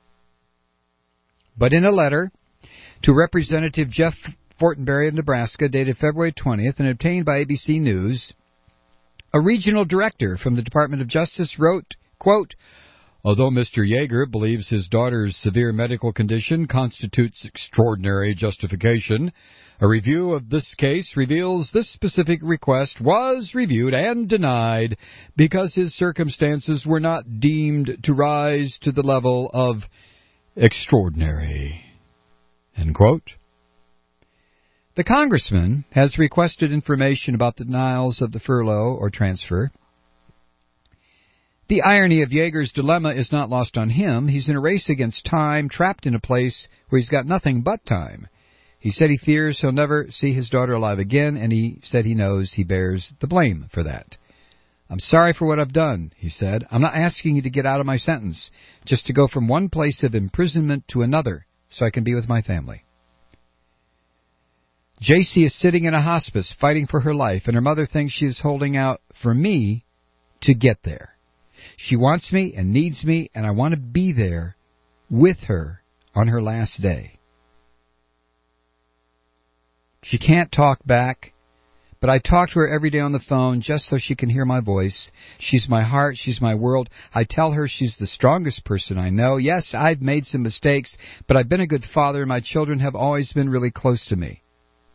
But in a letter to Representative Jeff Fortenberry of Nebraska, dated February 20th and obtained by ABC News, a regional director from the Department of Justice wrote, quote, although Mr. Yeager believes his daughter's severe medical condition constitutes extraordinary justification, a review of this case reveals this specific request was reviewed and denied because his circumstances were not deemed to rise to the level of extraordinary. End quote. The congressman has requested information about the denials of the furlough or transfer. The irony of Yeager's dilemma is not lost on him. He's in a race against time, trapped in a place where he's got nothing but time. He said he fears he'll never see his daughter alive again, and he said he knows he bears the blame for that. I'm sorry for what I've done, he said. I'm not asking you to get out of my sentence, just to go from one place of imprisonment to another so I can be with my family. JC is sitting in a hospice fighting for her life, and her mother thinks she is holding out for me to get there. She wants me and needs me, and I want to be there with her on her last day. She can't talk back, but I talk to her every day on the phone just so she can hear my voice. She's my heart. She's my world. I tell her she's the strongest person I know. Yes, I've made some mistakes, but I've been a good father, and my children have always been really close to me.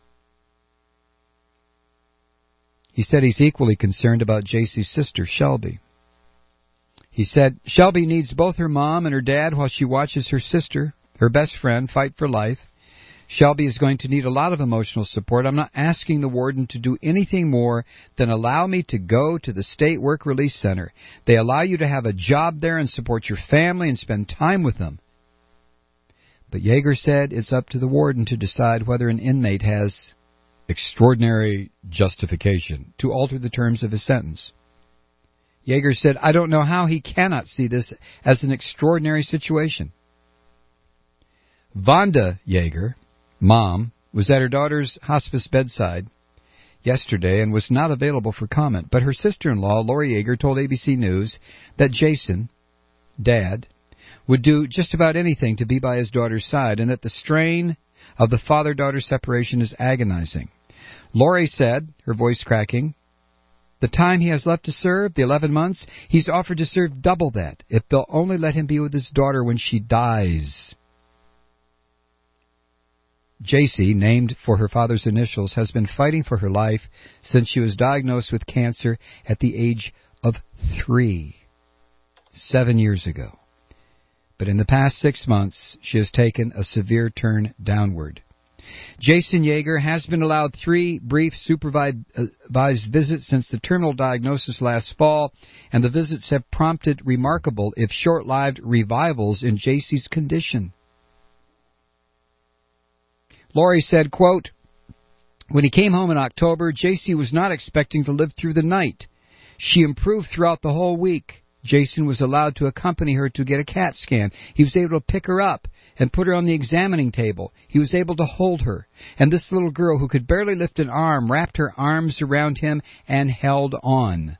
He said he's equally concerned about JC's sister, Shelby. He said, Shelby needs both her mom and her dad while she watches her sister, her best friend, fight for life. Shelby is going to need a lot of emotional support. I'm not asking the warden to do anything more than allow me to go to the State Work Release Center. They allow you to have a job there and support your family and spend time with them. But Yeager said it's up to the warden to decide whether an inmate has extraordinary justification to alter the terms of his sentence. Yeager said, I don't know how he cannot see this as an extraordinary situation. Vonda Yeager, mom, was at her daughter's hospice bedside yesterday and was not available for comment, but her sister-in-law, Lori Yeager, told ABC News that Jason, Dad, would do just about anything to be by his daughter's side and that the strain of the father-daughter separation is agonizing. Lori said, her voice cracking, the time he has left to serve, the 11 months, he's offered to serve double that if they'll only let him be with his daughter when she dies. JC, named for her father's initials, has been fighting for her life since she was diagnosed with cancer at the age of 3, 7 years ago. But in the past 6 months, she has taken a severe turn downward. Jason Yeager has been allowed 3 brief supervised visits since the terminal diagnosis last fall, and the visits have prompted remarkable, if short-lived, revivals in JC's condition. Lori said, quote, when he came home in October, JC was not expecting to live through the night. She improved throughout the whole week. Jason was allowed to accompany her to get a CAT scan. He was able to pick her up and put her on the examining table. He was able to hold her. And this little girl who could barely lift an arm wrapped her arms around him and held on.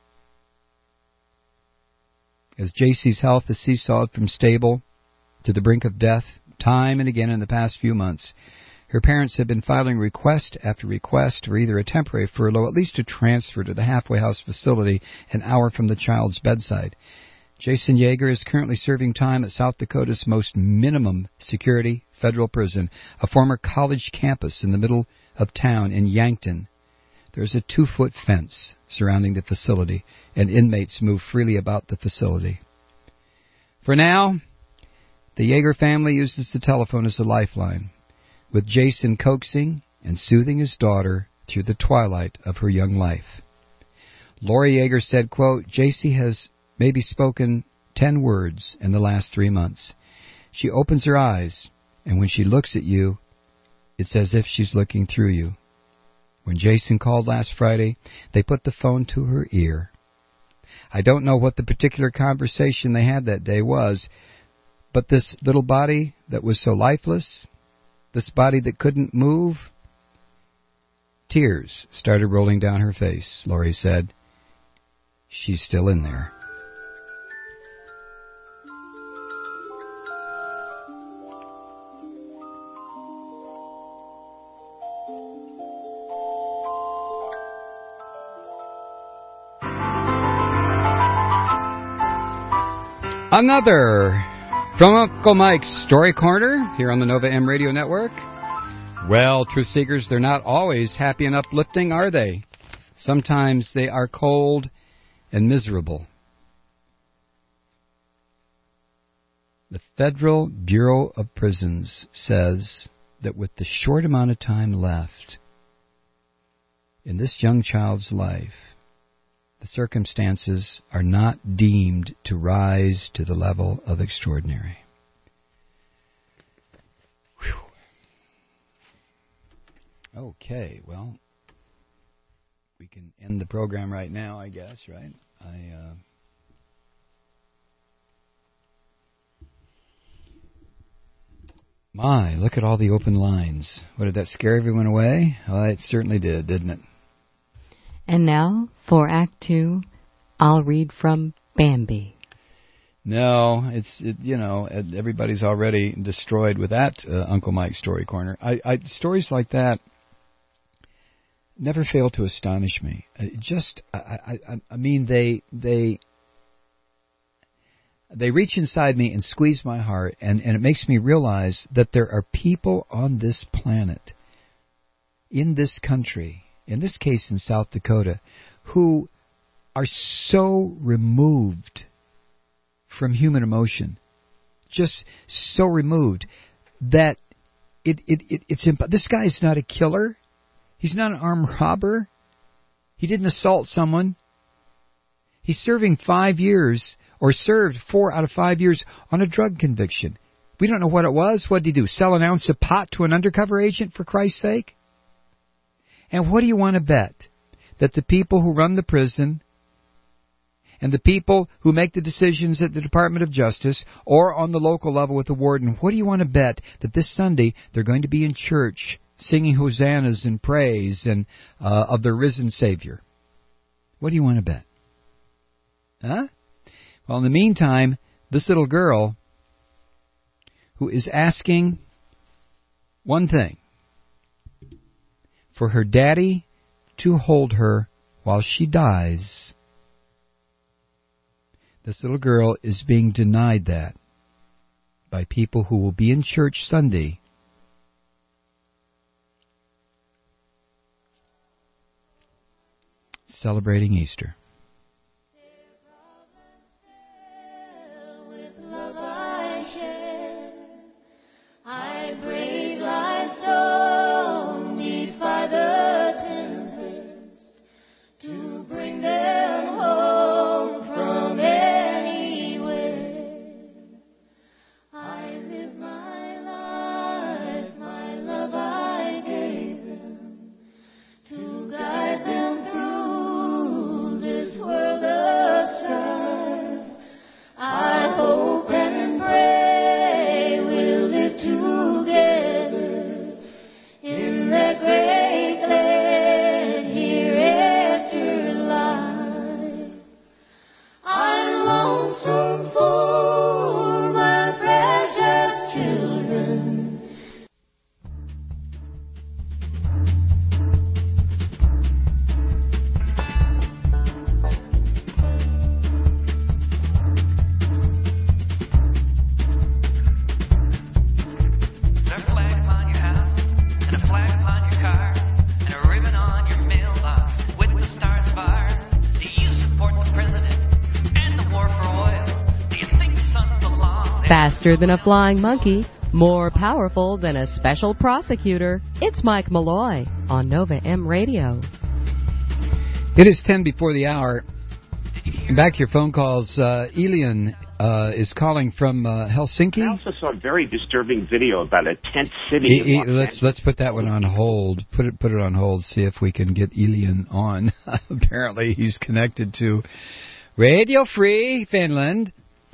As JC's health has seesawed from stable to the brink of death, time and again in the past few months, her parents have been filing request after request for either a temporary furlough, at least a transfer to the halfway house facility an hour from the child's bedside. Jason Yeager is currently serving time at South Dakota's most minimum security federal prison, a former college campus in the middle of town in Yankton. There's a 2-foot fence surrounding the facility, and inmates move freely about the facility. For now, the Yeager family uses the telephone as a lifeline, with Jason coaxing and soothing his daughter through the twilight of her young life. Lori Yeager said, quote, JC has maybe spoken 10 words in the last 3 months. She opens her eyes, and when she looks at you, it's as if she's looking through you. When Jason called last Friday, they put the phone to her ear. I don't know what the particular conversation they had that day was, but this little body that was so lifeless, this body that couldn't move, tears started rolling down her face, Lori said. She's still in there. Another from Uncle Mike's Story Corner here on the Nova M Radio Network. Well, truth seekers, they're not always happy and uplifting, are they? Sometimes they are cold and miserable. The Federal Bureau of Prisons says that with the short amount of time left in this young child's life, the circumstances are not deemed to rise to the level of extraordinary. Whew. Okay, well, we can end the program right now, I guess, right? My, look at all the open lines. What, did that scare everyone away? Well, it certainly did, didn't it? And now, for Act 2, I'll read from Bambi. No, everybody's already destroyed with that Uncle Mike's Story Corner. Stories like that never fail to astonish me. I mean, they reach inside me and squeeze my heart, and it makes me realize that there are people on this planet, in this country, in this case in South Dakota, who are so removed from human emotion, just so removed that this guy is not a killer. He's not an armed robber. He didn't assault someone. He's serving 5 years, or served 4 out of 5 years on a drug conviction. We don't know what it was. What did he do? Sell an ounce of pot to an undercover agent, for Christ's sake? And what do you want to bet? That the people who run the prison and the people who make the decisions at the Department of Justice or on the local level with the warden, what do you want to bet that this Sunday they're going to be in church singing hosannas and praise and of their risen Savior? What do you want to bet? Huh? Well, in the meantime, this little girl who is asking one thing, for her daddy to hold her while she dies. This little girl is being denied that by people who will be in church Sunday celebrating Easter. Faster than a flying monkey, more powerful than a special prosecutor. It's Mike Malloy on Nova M Radio. It is 10 before the hour. Back to your phone calls. Elian is calling from Helsinki. I also saw a very disturbing video about a tent city. Let's put that one on hold. Put it on hold. See if we can get Elian on. Apparently, he's connected to Radio Free Finland.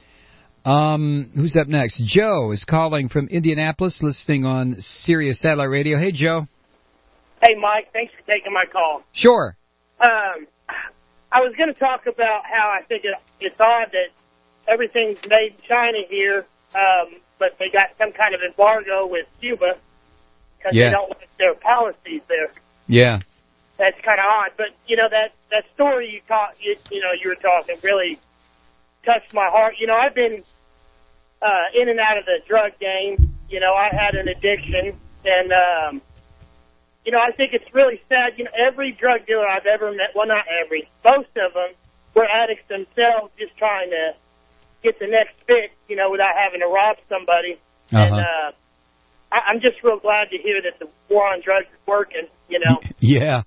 Who's up next? Joe is calling from Indianapolis, listening on Sirius Satellite Radio. Hey, Joe. Hey, Mike. Thanks for taking my call. Sure. I was going to talk about how I think it's odd that everything's made in China here, but they got some kind of embargo with Cuba because they don't like their policies there. Yeah. That's kind of odd. But, you know, that story you were talking really touched my heart. You know, I've been in and out of the drug game. You know, I had an addiction, and you know, I think it's really sad. You know, every drug dealer I've ever met, well, not every, most of them were addicts themselves, just trying to get the next fix, you know, without having to rob somebody. And I'm just real glad to hear that the war on drugs is working, you know. Yeah.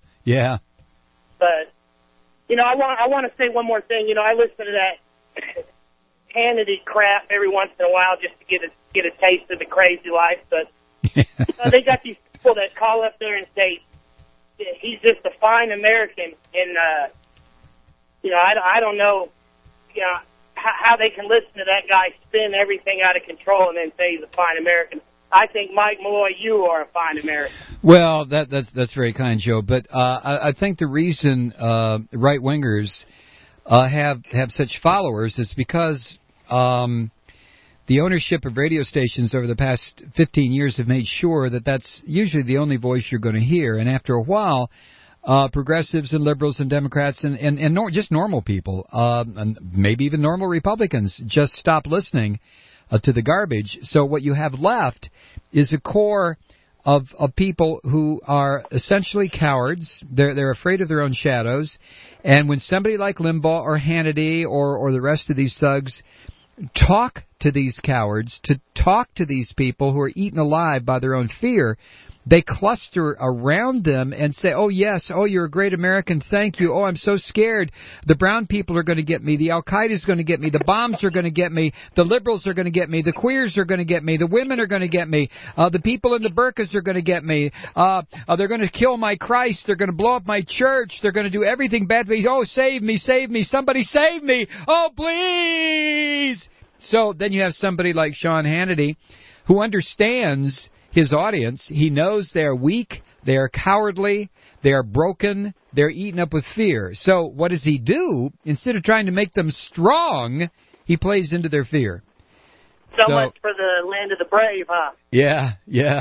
But, you know, I want to say one more thing. You know, I listen to that Hannity crap every once in a while just to get a taste of the crazy life. But you know, they got these people that call up there and say he's just a fine American, and you know, I don't know, you know, how they can listen to that guy spin everything out of control and then say he's a fine American. I think, Mike Malloy, you are a fine American. Well, that's very kind, Joe. But I think the reason right wingers have such followers is because the ownership of radio stations over the past 15 years have made sure that that's usually the only voice you're going to hear. And after a while, progressives and liberals and Democrats and just normal people, and maybe even normal Republicans, just stop listening to the garbage. So what you have left is a core of people who are essentially cowards. They're afraid of their own shadows. And when somebody like Limbaugh or Hannity or the rest of these thugs talk to these cowards, to talk to these people who are eaten alive by their own fear, they cluster around them and say, oh, yes, oh, you're a great American, thank you, oh, I'm so scared, the brown people are going to get me, the Al-Qaeda is going to get me, the bombs are going to get me, the liberals are going to get me, the queers are going to get me, the women are going to get me, the people in the burqas are going to get me, they're going to kill my Christ, they're going to blow up my church, they're going to do everything bad to me, oh, save me, somebody save me, oh, please! So then you have somebody like Sean Hannity who understands his audience. He knows they are weak, they are cowardly, they are broken, they're eaten up with fear. So what does he do? Instead of trying to make them strong, he plays into their fear. So much for the land of the brave, huh? Yeah.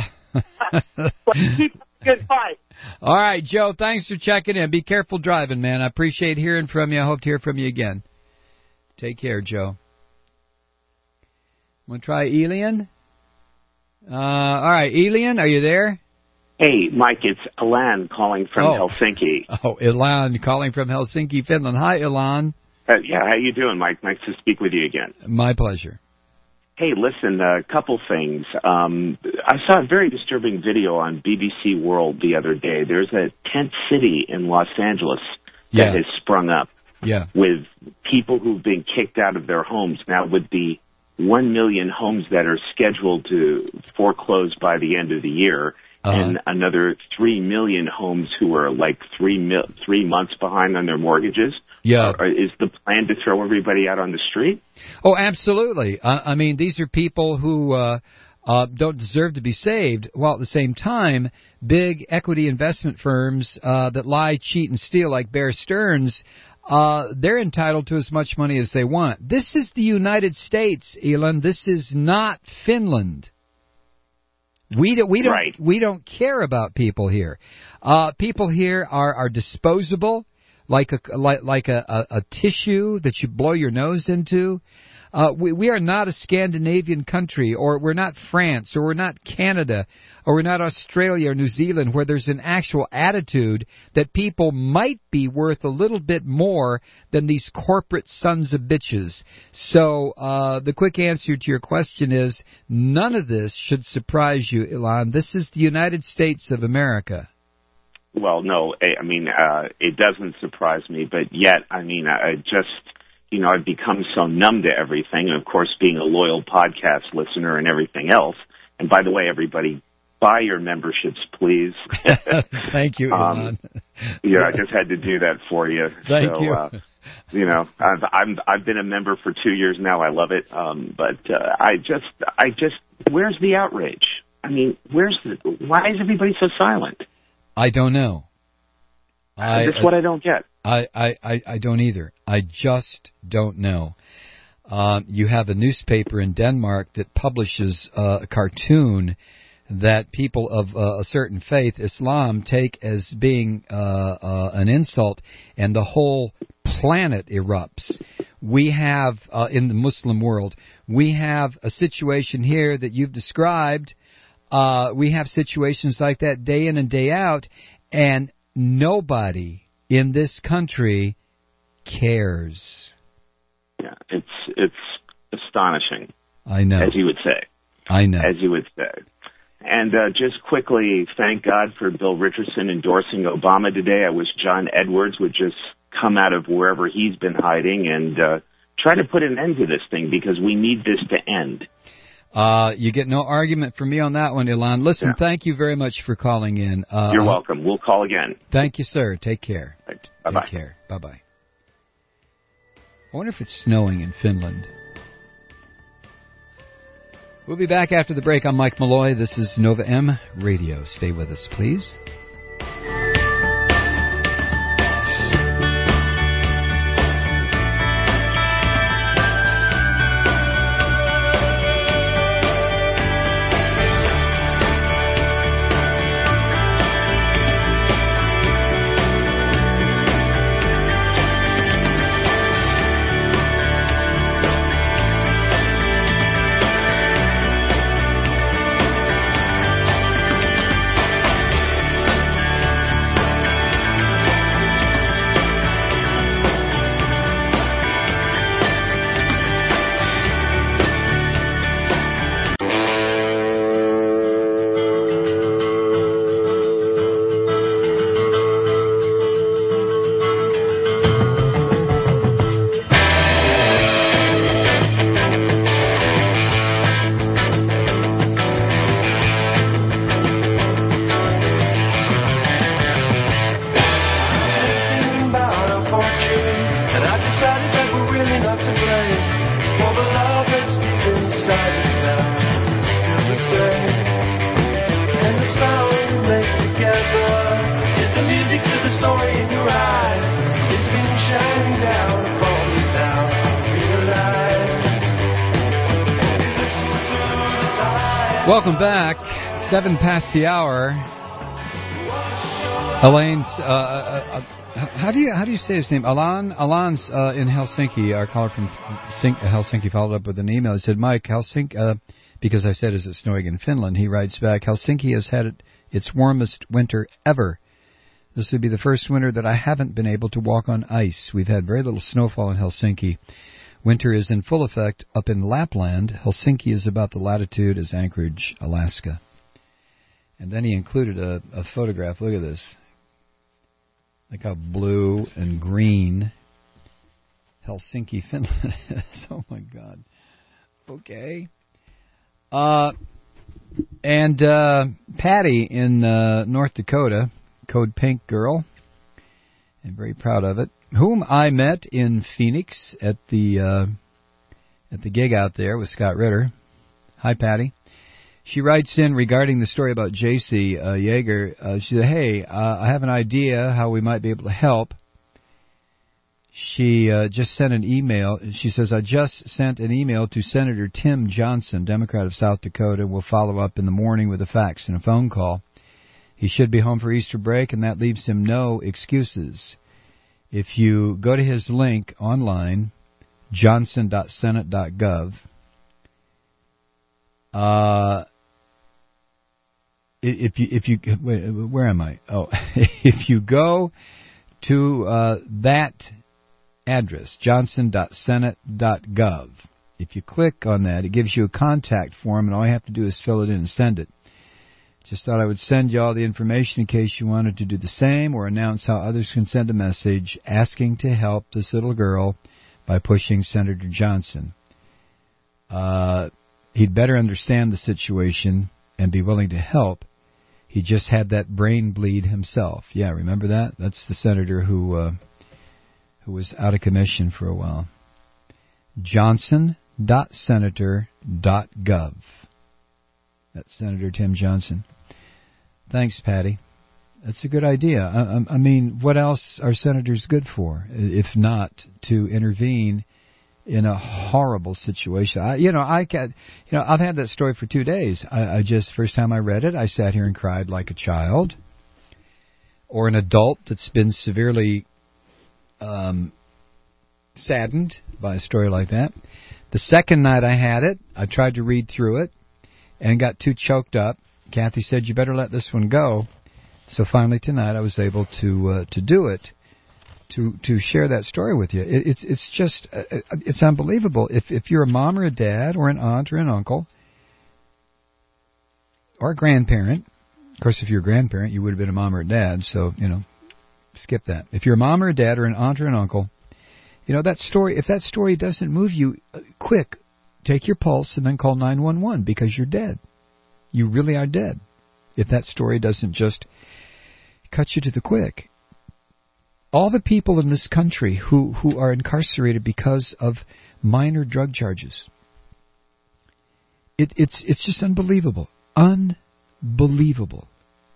Keep up a good fight. All right, Joe, thanks for checking in. Be careful driving, man. I appreciate hearing from you. I hope to hear from you again. Take care, Joe. Want to try Elian? All right, Elian, are you there? Hey, Mike, it's Ilan calling from Helsinki. Oh, Ilan calling from Helsinki, Finland. Hi, Ilan. Yeah, how you doing, Mike? Nice to speak with you again. My pleasure. Hey, listen, a couple things. I saw a very disturbing video on BBC World the other day. There's a tent city in Los Angeles that has sprung up with people who've been kicked out of their homes. Now, with the 1 million homes that are scheduled to foreclose by the end of the year, and another 3 million homes who are like 3 months behind on their mortgages. Yeah. Is the plan to throw everybody out on the street? Oh, absolutely. I mean, these are people who don't deserve to be saved, while at the same time, big equity investment firms that lie, cheat, and steal like Bear Stearns, they're entitled to as much money as they want. This is the United States, Elon. This is not Finland. We don't care about people here. People here are disposable, like a tissue that you blow your nose into. We are not a Scandinavian country, or we're not France, or we're not Canada, or we're not Australia or New Zealand, where there's an actual attitude that people might be worth a little bit more than these corporate sons of bitches. So the quick answer to your question is none of this should surprise you, Ilan. This is the United States of America. Well, no, I mean, it doesn't surprise me, but yet, I mean, I just... You know, I've become so numb to everything, and of course being a loyal podcast listener and everything else. And by the way, everybody, buy your memberships, please. Thank you, Ilan. Yeah, I just had to do that for you. Thank you. You know, I've been a member for 2 years now. I love it. But I just, where's the outrage? I mean, why is everybody so silent? I don't know. That's what I don't get. I don't either. I just don't know. You have a newspaper in Denmark that publishes a cartoon that people of a certain faith, Islam, take as being an insult, and the whole planet erupts. We have, in the Muslim world, we have a situation here that you've described. We have situations like that day in and day out, and nobody in this country cares. Yeah, it's astonishing. I know. As you would say. I know. As you would say. And just quickly, thank God for Bill Richardson endorsing Obama today. I wish John Edwards would just come out of wherever he's been hiding and try to put an end to this thing, because we need this to end. You get no argument from me on that one, Ilan. Listen, Thank you very much for calling in. You're welcome. We'll call again. Thank you, sir. Take care. Right. Bye-bye. Take care. Bye-bye. I wonder if it's snowing in Finland. We'll be back after the break. I'm Mike Malloy. This is Nova M Radio. Stay with us, please. Welcome back. 7 past the hour. Elaine's, how do you say his name? Alan's in Helsinki. Our caller from Helsinki followed up with an email. He said, Mike, Helsinki, because I said, is it snowing in Finland? He writes back, Helsinki has had its warmest winter ever. This would be the first winter that I haven't been able to walk on ice. We've had very little snowfall in Helsinki. Winter is in full effect up in Lapland. Helsinki is about the latitude as Anchorage, Alaska. And then he included a photograph. Look at this. Look how blue and green Helsinki, Finland is. Oh, my God. Okay. And Patty in North Dakota, Code Pink girl, and very proud of it, whom I met in Phoenix at the gig out there with Scott Ritter. Hi, Patty. She writes in regarding the story about J.C. Yeager. She said, hey, I have an idea how we might be able to help. She just sent an email. She says, I just sent an email to Senator Tim Johnson, Democrat of South Dakota. We'll follow up in the morning with a fax and a phone call. He should be home for Easter break, and that leaves him no excuses. If you go to his link online, johnson.senate.gov, if you where am I? Oh, if you go to that address, johnson.senate.gov, if you click on that, it gives you a contact form, and all you have to do is fill it in and send it. Just thought I would send you all the information in case you wanted to do the same or announce how others can send a message asking to help this little girl by pushing Senator Johnson. He'd better understand the situation and be willing to help. He just had that brain bleed himself. Yeah, remember that? That's the senator who was out of commission for a while. Johnson.senator.gov. That's Senator Tim Johnson. Thanks, Patty. That's a good idea. I mean, what else are senators good for, if not to intervene in a horrible situation? I've had that story for 2 days. I just, first time I read it, I sat here and cried like a child, or an adult that's been severely saddened by a story like that. The second night I had it, I tried to read through it and got too choked up. Kathy said, you better let this one go. So finally tonight I was able to do it, to share that story with you. It's just, it's unbelievable. If you're a mom or a dad or an aunt or an uncle or a grandparent, of course if you're a grandparent you would have been a mom or a dad, so, skip that. If you're a mom or a dad or an aunt or an uncle, that story, if that story doesn't move you, quick, take your pulse and then call 911 because you're dead. You really are dead if that story doesn't just cut you to the quick. All the people in this country who are incarcerated because of minor drug charges, it's just unbelievable. Unbelievable.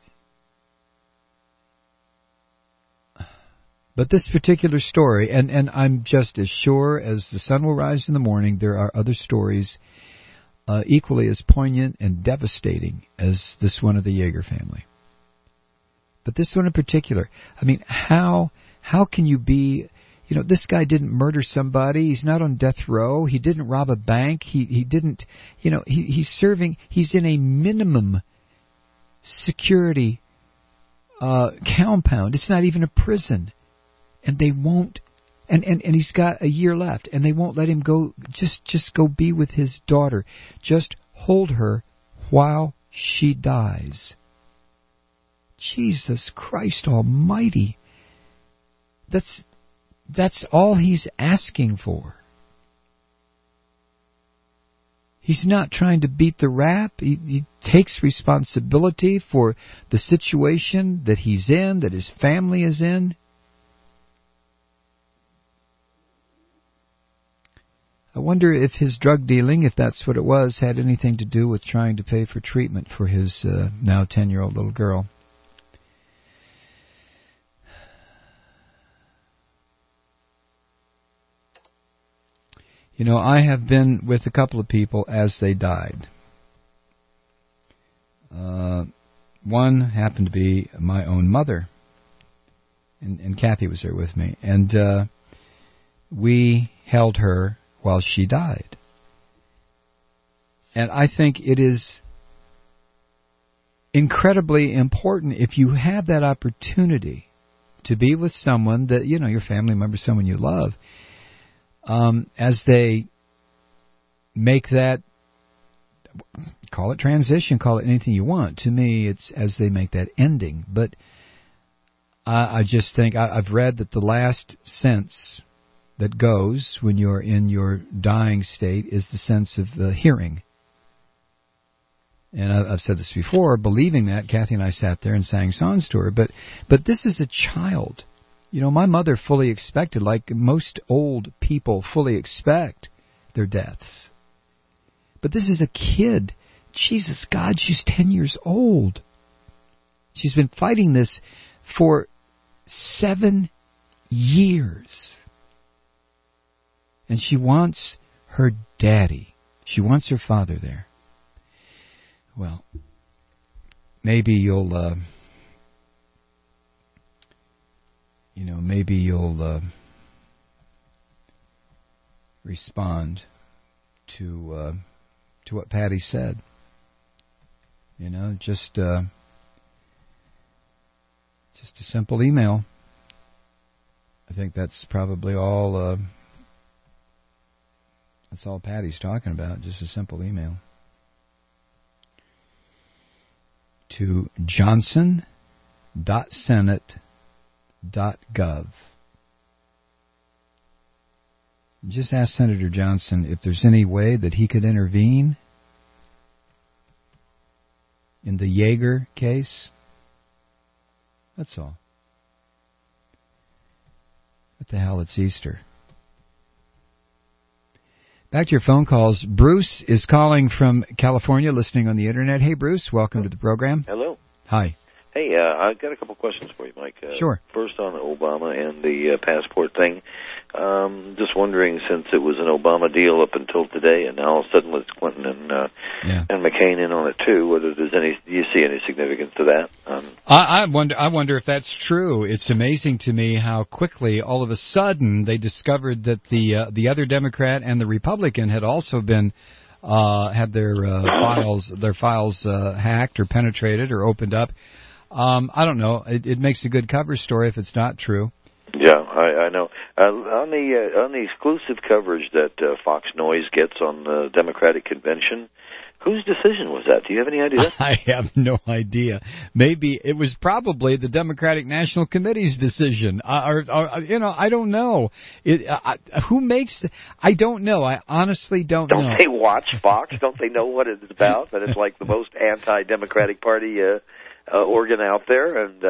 But this particular story, and I'm just as sure as the sun will rise in the morning, there are other stories equally as poignant and devastating as this one of the Yeager family. But this one in particular, I mean, how can you be, this guy didn't murder somebody, he's not on death row, he didn't rob a bank, he didn't, he's in a minimum security compound. It's not even a prison. And they won't, and he's got a year left, and they won't let him go, just go be with his daughter. Just hold her while she dies. Jesus Christ Almighty. That's all he's asking for. He's not trying to beat the rap. He takes responsibility for the situation that he's in, that his family is in. I wonder if his drug dealing, if that's what it was, had anything to do with trying to pay for treatment for his now 10-year-old little girl. I have been with a couple of people as they died. One happened to be my own mother, and Kathy was there with me, and we held her while she died. And I think it is incredibly important if you have that opportunity to be with someone that, your family member, someone you love, as they make that, call it transition, call it anything you want. To me, it's as they make that ending. But I just think, I've read that the last sense that goes when you're in your dying state is the sense of hearing. And I've said this before, believing that, Kathy and I sat there and sang songs to her. But this is a child. My mother fully expected, like most old people fully expect their deaths. But this is a kid. Jesus, God, she's 10 years old. She's been fighting this for 7 years. And she wants her daddy. She wants her father there. Well, maybe you'll, respond to what Patty said. Just a simple email. I think that's probably all. That's all Patty's talking about. Just a simple email to johnson.senate.gov. Just ask Senator Johnson if there's any way that he could intervene in the Yeager case. That's all. What the hell, it's Easter. Back to your phone calls. Bruce is calling from California, listening on the Internet. Hey, Bruce, welcome to the program. Hello. Hi. Hey, I've got a couple questions for you, Mike. Sure. First on Obama and the passport thing. Just wondering, since it was an Obama deal up until today, and now all of a sudden it's Clinton and McCain in on it too, whether do you see any significance to that? I wonder if that's true. It's amazing to me how quickly, all of a sudden, they discovered that the other Democrat and the Republican had also been had their files hacked or penetrated or opened up. I don't know. It makes a good cover story if it's not true. Yeah, I know. On the exclusive coverage that Fox Noise gets on the Democratic convention, whose decision was that? Do you have any idea? I have no idea. Maybe it was probably the Democratic National Committee's decision, or I don't know. Who makes? I don't know. I honestly don't know. Don't they watch Fox? Don't they know what it's about? That it's like the most anti-Democratic Party organ out there, and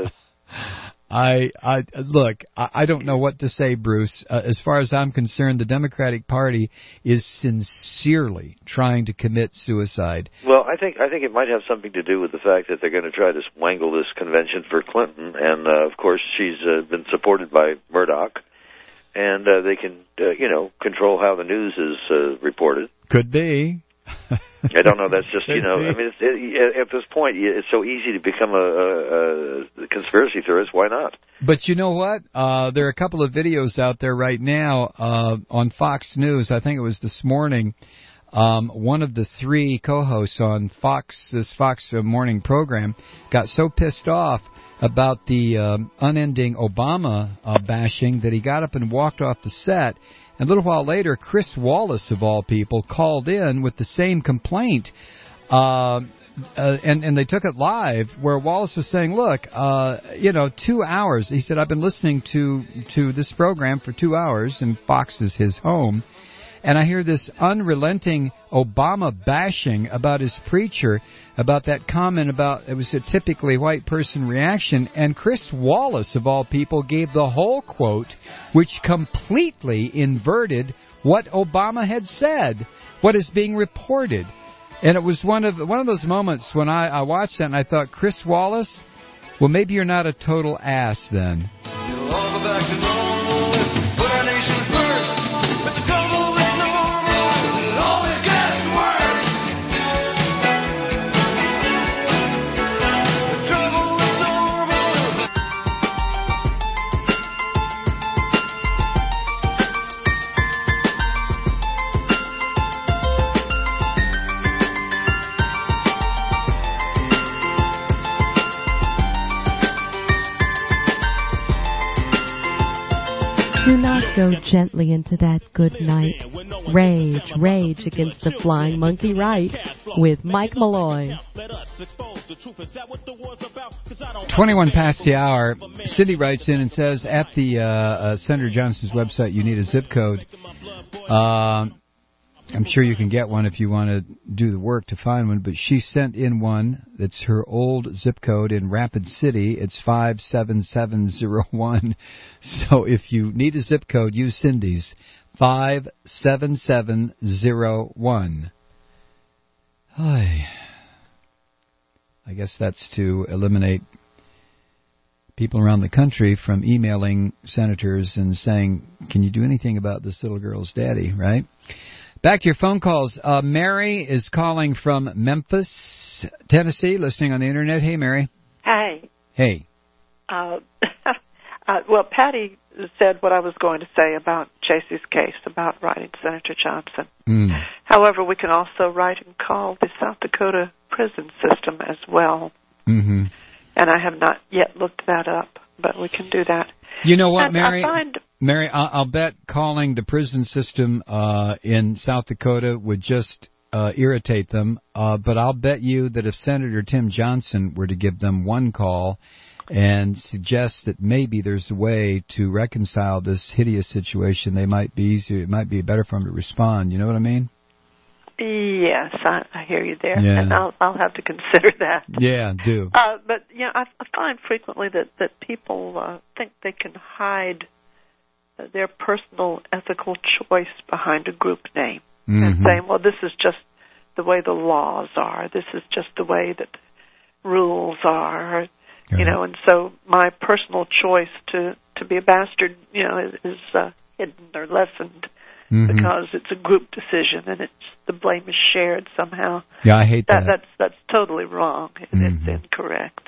I don't know what to say, Bruce. As far as I'm concerned, the Democratic Party is sincerely trying to commit suicide. Well, I think it might have something to do with the fact that they're going to try to wangle this convention for Clinton, and of course she's been supported by Murdoch, and they can control how the news is reported. Could be. I don't know. That's just, I mean, at this point, it's so easy to become a conspiracy theorist. Why not? But you know what? There are a couple of videos out there right now on Fox News. I think it was this morning. One of the three co-hosts on this Fox morning program got so pissed off about the unending Obama bashing that he got up and walked off the set. And a little while later, Chris Wallace, of all people, called in with the same complaint. And they took it live, where Wallace was saying, look, 2 hours. He said, I've been listening to this program for 2 hours, and Fox is his home. And I hear this unrelenting Obama bashing about his preacher, about that comment about it was a typically white person reaction. And Chris Wallace, of all people, gave the whole quote, which completely inverted what Obama had said, what is being reported. And it was one of those moments when I watched that and I thought, Chris Wallace, well, maybe you're not a total ass then. You'll all go back to normal, put our nation first, but the trouble with normal, it always gets worse. go gently into that good night. Rage, rage against the flying monkey right with Mike Malloy. 21 past the hour. Cindy writes in and says, at the Senator Johnson's website, you need a zip code. I'm sure you can get one if you want to do the work to find one, but she sent in one that's her old zip code in Rapid City. It's 57701. So if you need a zip code, use Cindy's 57701. I guess that's to eliminate people around the country from emailing senators and saying, can you do anything about this little girl's daddy, right? Back to your phone calls. Mary is calling from Memphis, Tennessee, listening on the Internet. Hey, Mary. Hi. Hey. Well, Patty said what I was going to say about Chasey's case, about writing Senator Johnson. However, we can also write and call the South Dakota prison system as well. Mm-hmm. And I have not yet looked that up, but we can do that. You know what, and Mary? Mary, I'll bet calling the prison system in South Dakota would just irritate them. But I'll bet you that if Senator Tim Johnson were to give them one call and suggest that maybe there's a way to reconcile this hideous situation, they might be easier. It might be better for them to respond. You know what I mean? Yes, I hear you there, yeah. And I'll have to consider that. Yeah, do. But yeah, I find frequently that people think they can hide their personal ethical choice behind a group name and saying, well, this is just the way the laws are. This is just the way that rules are, you know, and so my personal choice to be a bastard, you know, is hidden or lessened because it's a group decision and the blame is shared somehow. Yeah, I hate that. That's totally wrong. It's incorrect.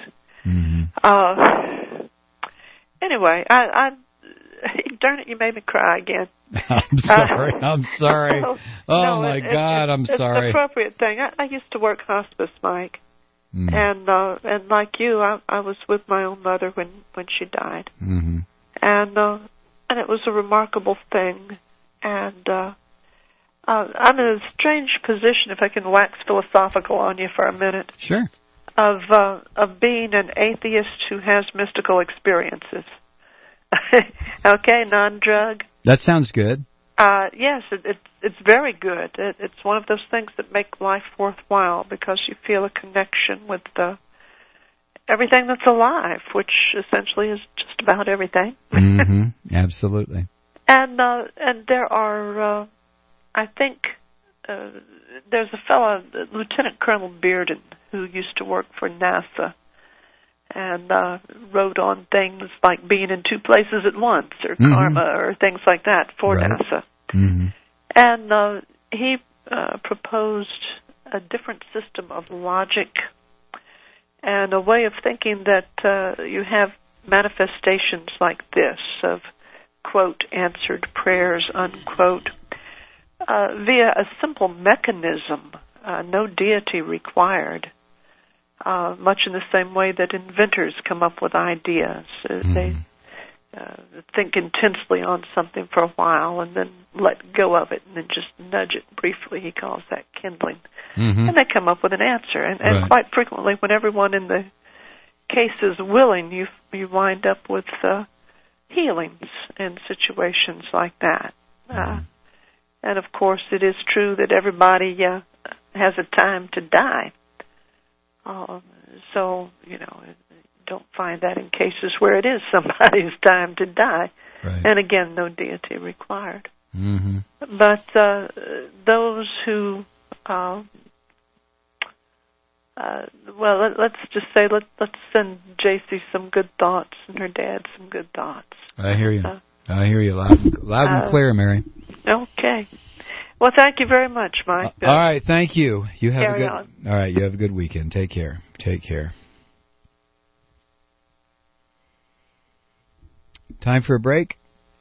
Anyway, I darn it, you made me cry again. I'm sorry. I'm sorry. Oh, my God, I'm sorry. It's the appropriate thing. I used to work hospice, Mike. And like you, I was with my own mother when she died. And it was a remarkable thing. And I'm in a strange position, if I can wax philosophical on you for a minute. Sure. Of being an atheist who has mystical experiences. Okay, non-drug. That sounds good. Yes, it's very good. It's one of those things that make life worthwhile because you feel a connection with everything that's alive, which essentially is just about everything. Absolutely. And there are, I think, there's a fellow, Lieutenant Colonel Bearden, who used to work for NASA. And wrote on things like being in two places at once, or karma, or things like that for NASA. And he proposed a different system of logic and a way of thinking that you have manifestations like this of, quote, answered prayers, unquote, via a simple mechanism, no deity required. Much in the same way that inventors come up with ideas. They think intensely on something for a while and then let go of it and then just nudge it briefly. He calls that kindling. And they come up with an answer. And quite frequently, when everyone in the case is willing, you wind up with healings in situations like that. And, of course, it is true that everybody has a time to die. So, you know, don't find that in cases where it is somebody's time to die. And again, no deity required. But those who, well, let's just say, let's send JC some good thoughts and her dad some good thoughts. I hear you. I hear you loud and clear, Mary. Okay. Well, thank you very much, Mike. All right, thank you. You have Carry a good. on. All right, you have a good weekend. Take care. Take care. Time for a break.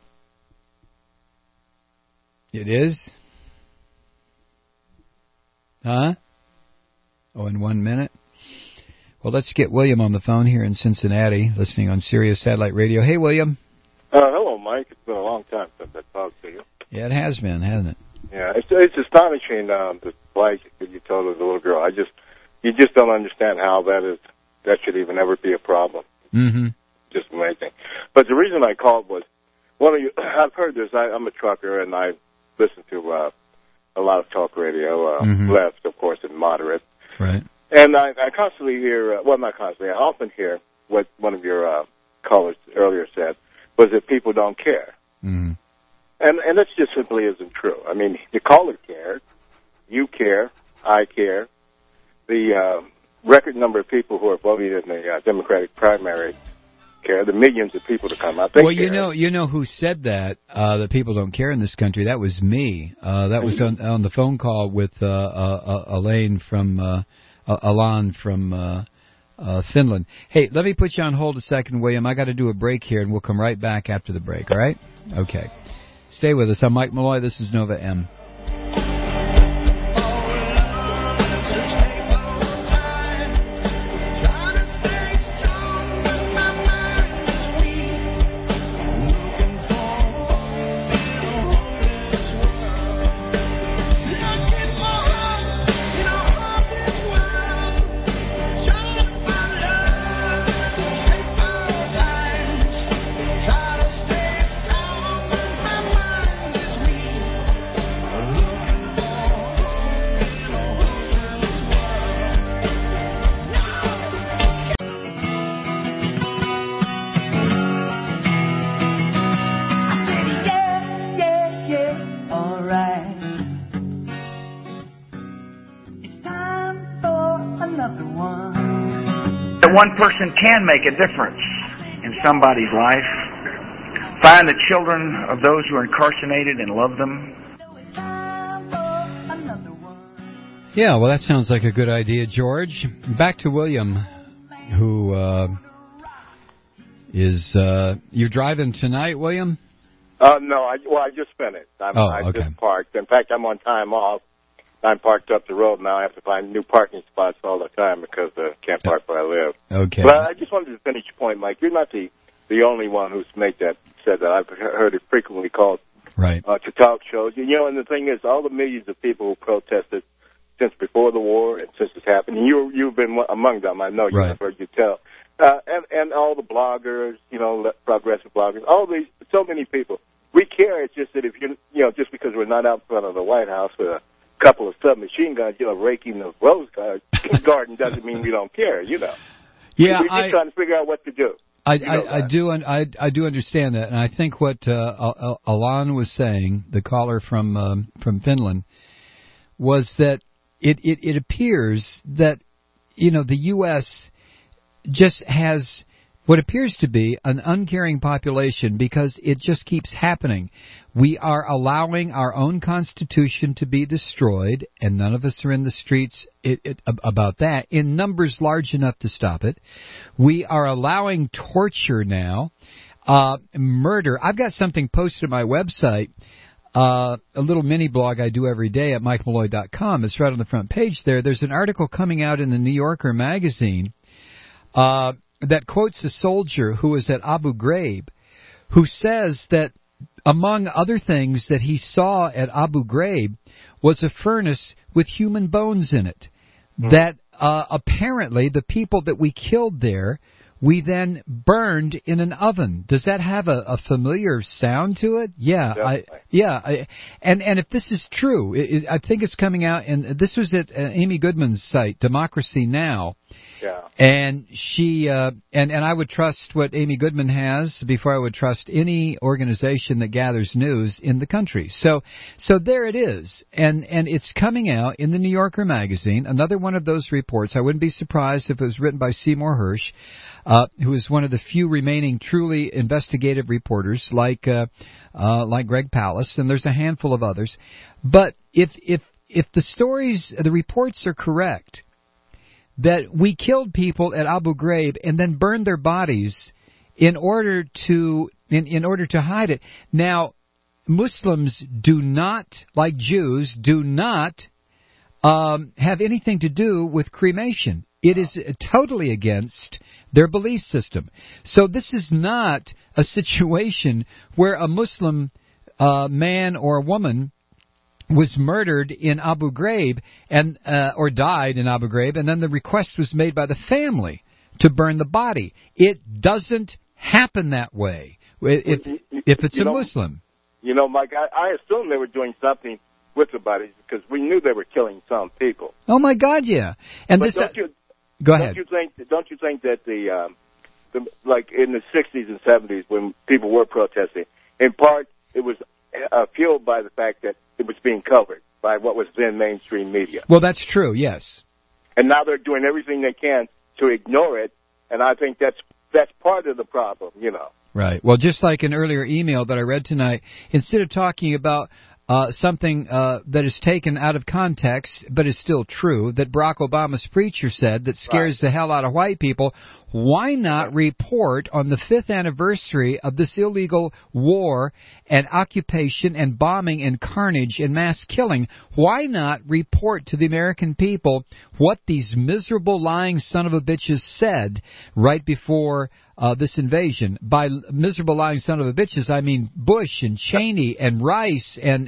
It is. Huh? Oh, in 1 minute. Well, let's get William on the phone here in Cincinnati, listening on Sirius Satellite Radio. Hey, William. Hello, Mike. It's been a long time since I talked to you. Yeah, it has been, hasn't it? Yeah, it's astonishing the life that you told of the little girl. You just don't understand how that should even ever be a problem. Mm-hmm. Just amazing. But the reason I called was I've heard this. I'm a trucker and I listen to a lot of talk radio, left, of course, and moderate. Right. And I constantly hear, not constantly, I often hear what one of your callers earlier said was that people don't care. Mm-hmm. And that just simply isn't true. I mean, the caller cares, you care, I care. The record number of people who are voting in the Democratic primary care. The millions of people to come out. They care. You know who said that people don't care in this country? That was me. That was on the phone call with Alan from Finland. Hey, let me put you on hold a second, William. I got to do a break here, and we'll come right back after the break. All right? Okay. Stay with us. I'm Mike Malloy. This is Nova M. One person can make a difference in somebody's life. Find the children of those who are incarcerated and love them. Yeah, well, that sounds like a good idea, George. Back to William, who is... you're driving tonight, William? No, I just finished. I okay. just parked. In fact, I'm on time off. I'm parked up the road now. I have to find new parking spots all the time because I can't park where I live. Okay. But I just wanted to finish your point, Mike. You're not the only one who's said that. I've heard it frequently called right to talk shows. You know, and the thing is, all the millions of people who protested since before the war and since it's happened, and you've been among them. I know I've heard you tell. And all the bloggers, progressive bloggers, so many people. We care. It's just that if just because we're not out in front of the White House with a couple of submachine guns, raking the rose garden doesn't mean we don't care, Yeah, we're just trying to figure out what to do. I do understand that, and I think what Alan was saying, the caller from Finland, was that it appears that the U.S. just has what appears to be an uncaring population because it just keeps happening. We are allowing our own Constitution to be destroyed, and none of us are in the streets about that, in numbers large enough to stop it. We are allowing torture now, murder. I've got something posted on my website, a little mini blog I do every day at MikeMalloy.com. It's right on the front page there. There's an article coming out in the New Yorker magazine that quotes a soldier who was at Abu Ghraib, who says that among other things that he saw at Abu Ghraib was a furnace with human bones in it. That apparently the people that we killed there, we then burned in an oven. Does that have a familiar sound to it? Yeah. And if this is true, I think it's coming out, and this was at Amy Goodman's site, Democracy Now!. Yeah. And she and I would trust what Amy Goodman has before I would trust any organization that gathers news in the country. So there it is, and it's coming out in the New Yorker magazine. Another one of those reports. I wouldn't be surprised if it was written by Seymour Hersh, who is one of the few remaining truly investigative reporters, like Greg Palast, and there's a handful of others. But if the reports are correct, that we killed people at Abu Ghraib and then burned their bodies in order to hide it. Now, Muslims do not, like Jews, have anything to do with cremation. It is totally against their belief system. So this is not a situation where a Muslim man or woman was murdered in Abu Ghraib and or died in Abu Ghraib, and then the request was made by the family to burn the body. It doesn't happen that way if it's a Muslim. You know, Mike, I assume they were doing something with the bodies because we knew they were killing some people. Oh my God, yeah. And but this. Go ahead. Don't you think that the like in the 60s and 70s when people were protesting, in part it was fueled by the fact that it was being covered by what was then mainstream media. Well, that's true, yes. And now they're doing everything they can to ignore it, and I think that's part of the problem, you know. Right. Well, just like an earlier email that I read tonight, instead of talking about something that is taken out of context but is still true, that Barack Obama's preacher said that scares the hell out of white people, why not report on the 5th anniversary of this illegal war and occupation and bombing and carnage and mass killing? Why not report to the American people what these miserable lying son of a bitches said right before this invasion? By miserable lying son of a bitches, I mean Bush and Cheney and Rice and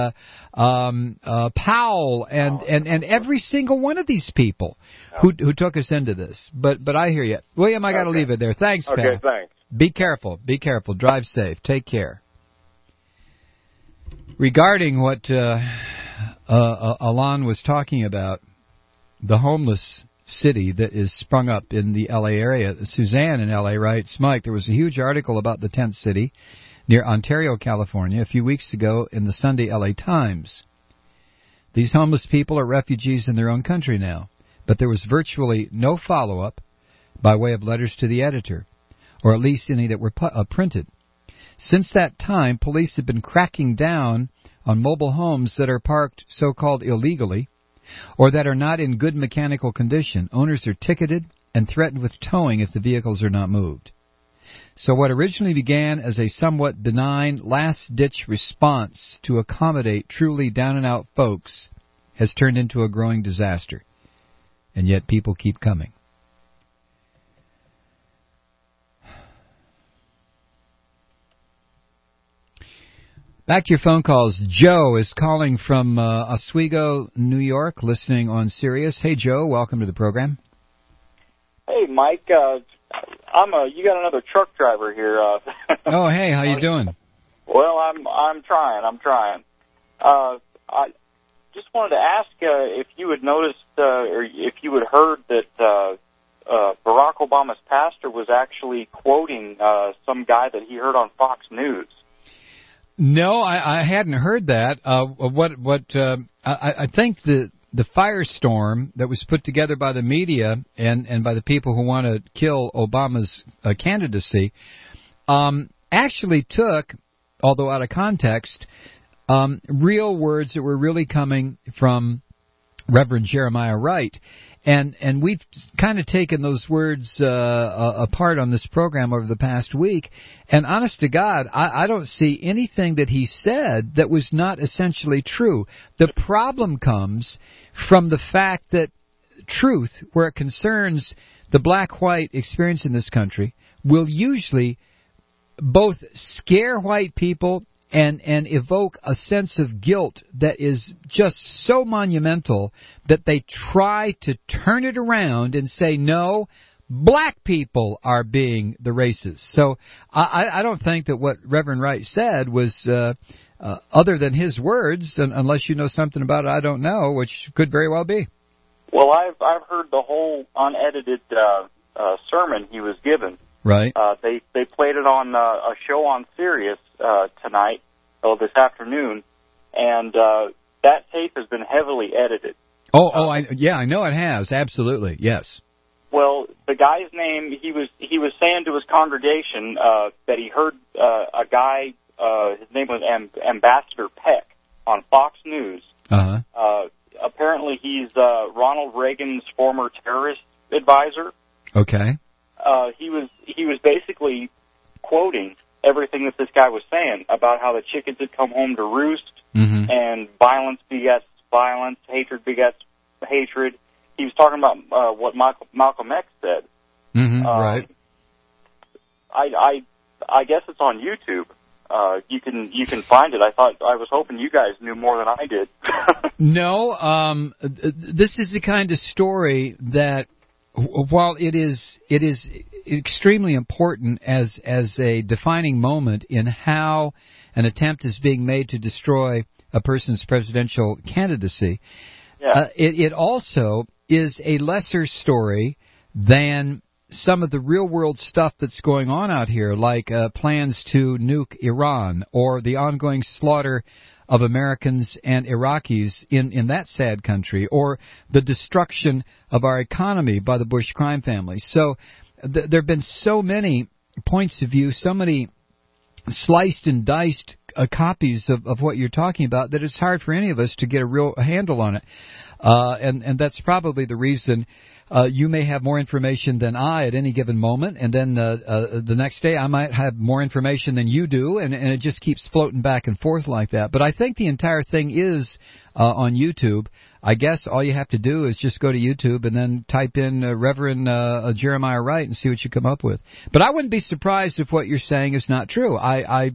Powell and every single one of these people who took us into this. But I hear you. William, I got to leave it there. Thanks, pal. Okay, thanks. Be careful. Be careful. Drive safe. Take care. Regarding what Alon was talking about, the homeless city that is sprung up in the L.A. area, Suzanne in L.A. writes, Mike, there was a huge article about the tent city near Ontario, California, a few weeks ago in the Sunday L.A. Times. These homeless people are refugees in their own country now, but there was virtually no follow-up by way of letters to the editor, or at least any that were printed. Since that time, police have been cracking down on mobile homes that are parked so-called illegally or that are not in good mechanical condition. Owners are ticketed and threatened with towing if the vehicles are not moved. So what originally began as a somewhat benign last-ditch response to accommodate truly down-and-out folks has turned into a growing disaster. And yet people keep coming. Back to your phone calls. Joe is calling from Oswego, New York, listening on Sirius. Hey, Joe, welcome to the program. Hey, Mike. You got another truck driver here. Oh, hey, how you doing? Well, I'm trying. I just wanted to ask if you had noticed or if you had heard that Barack Obama's pastor was actually quoting some guy that he heard on Fox News. No, I hadn't heard that. I think the firestorm that was put together by the media and by the people who want to kill Obama's candidacy actually took, although out of context, real words that were really coming from Reverend Jeremiah Wright. And we've kind of taken those words apart on this program over the past week. And honest to God, I don't see anything that he said that was not essentially true. The problem comes from the fact that truth, where it concerns the black-white experience in this country, will usually both scare white people and evoke a sense of guilt that is just so monumental that they try to turn it around and say, no, black people are being the racists. So I don't think that what Reverend Wright said was other than his words, unless you know something about it I don't know, which could very well be. Well, I've heard the whole unedited sermon he was given. Right. They played it on a show on Sirius tonight, this afternoon, and that tape has been heavily edited. I know it has. Absolutely, yes. Well, the guy's name, he was saying to his congregation that he heard a guy, his name was Ambassador Peck on Fox News. Uh-huh. Apparently he's Ronald Reagan's former terrorist advisor. Okay. He was basically quoting everything that this guy was saying about how the chickens had come home to roost, and violence begets violence, hatred begets hatred, he was talking about what Malcolm X said. Right. I guess it's on YouTube. You can find it. I was hoping you guys knew more than I did. No, this is the kind of story that, while it is extremely important as a defining moment in how an attempt is being made to destroy a person's presidential candidacy, it also is a lesser story than some of the real-world stuff that's going on out here, like plans to nuke Iran or the ongoing slaughter of Americans and Iraqis in that sad country, or the destruction of our economy by the Bush crime family. So there have been so many points of view, so many sliced and diced copies of what you're talking about, that it's hard for any of us to get a real handle on it. And that's probably the reason you may have more information than I at any given moment, and then the next day I might have more information than you do, and it just keeps floating back and forth like that. But I think the entire thing is on YouTube. I guess all you have to do is just go to YouTube and then type in Reverend Jeremiah Wright and see what you come up with. But I wouldn't be surprised if what you're saying is not true. I'm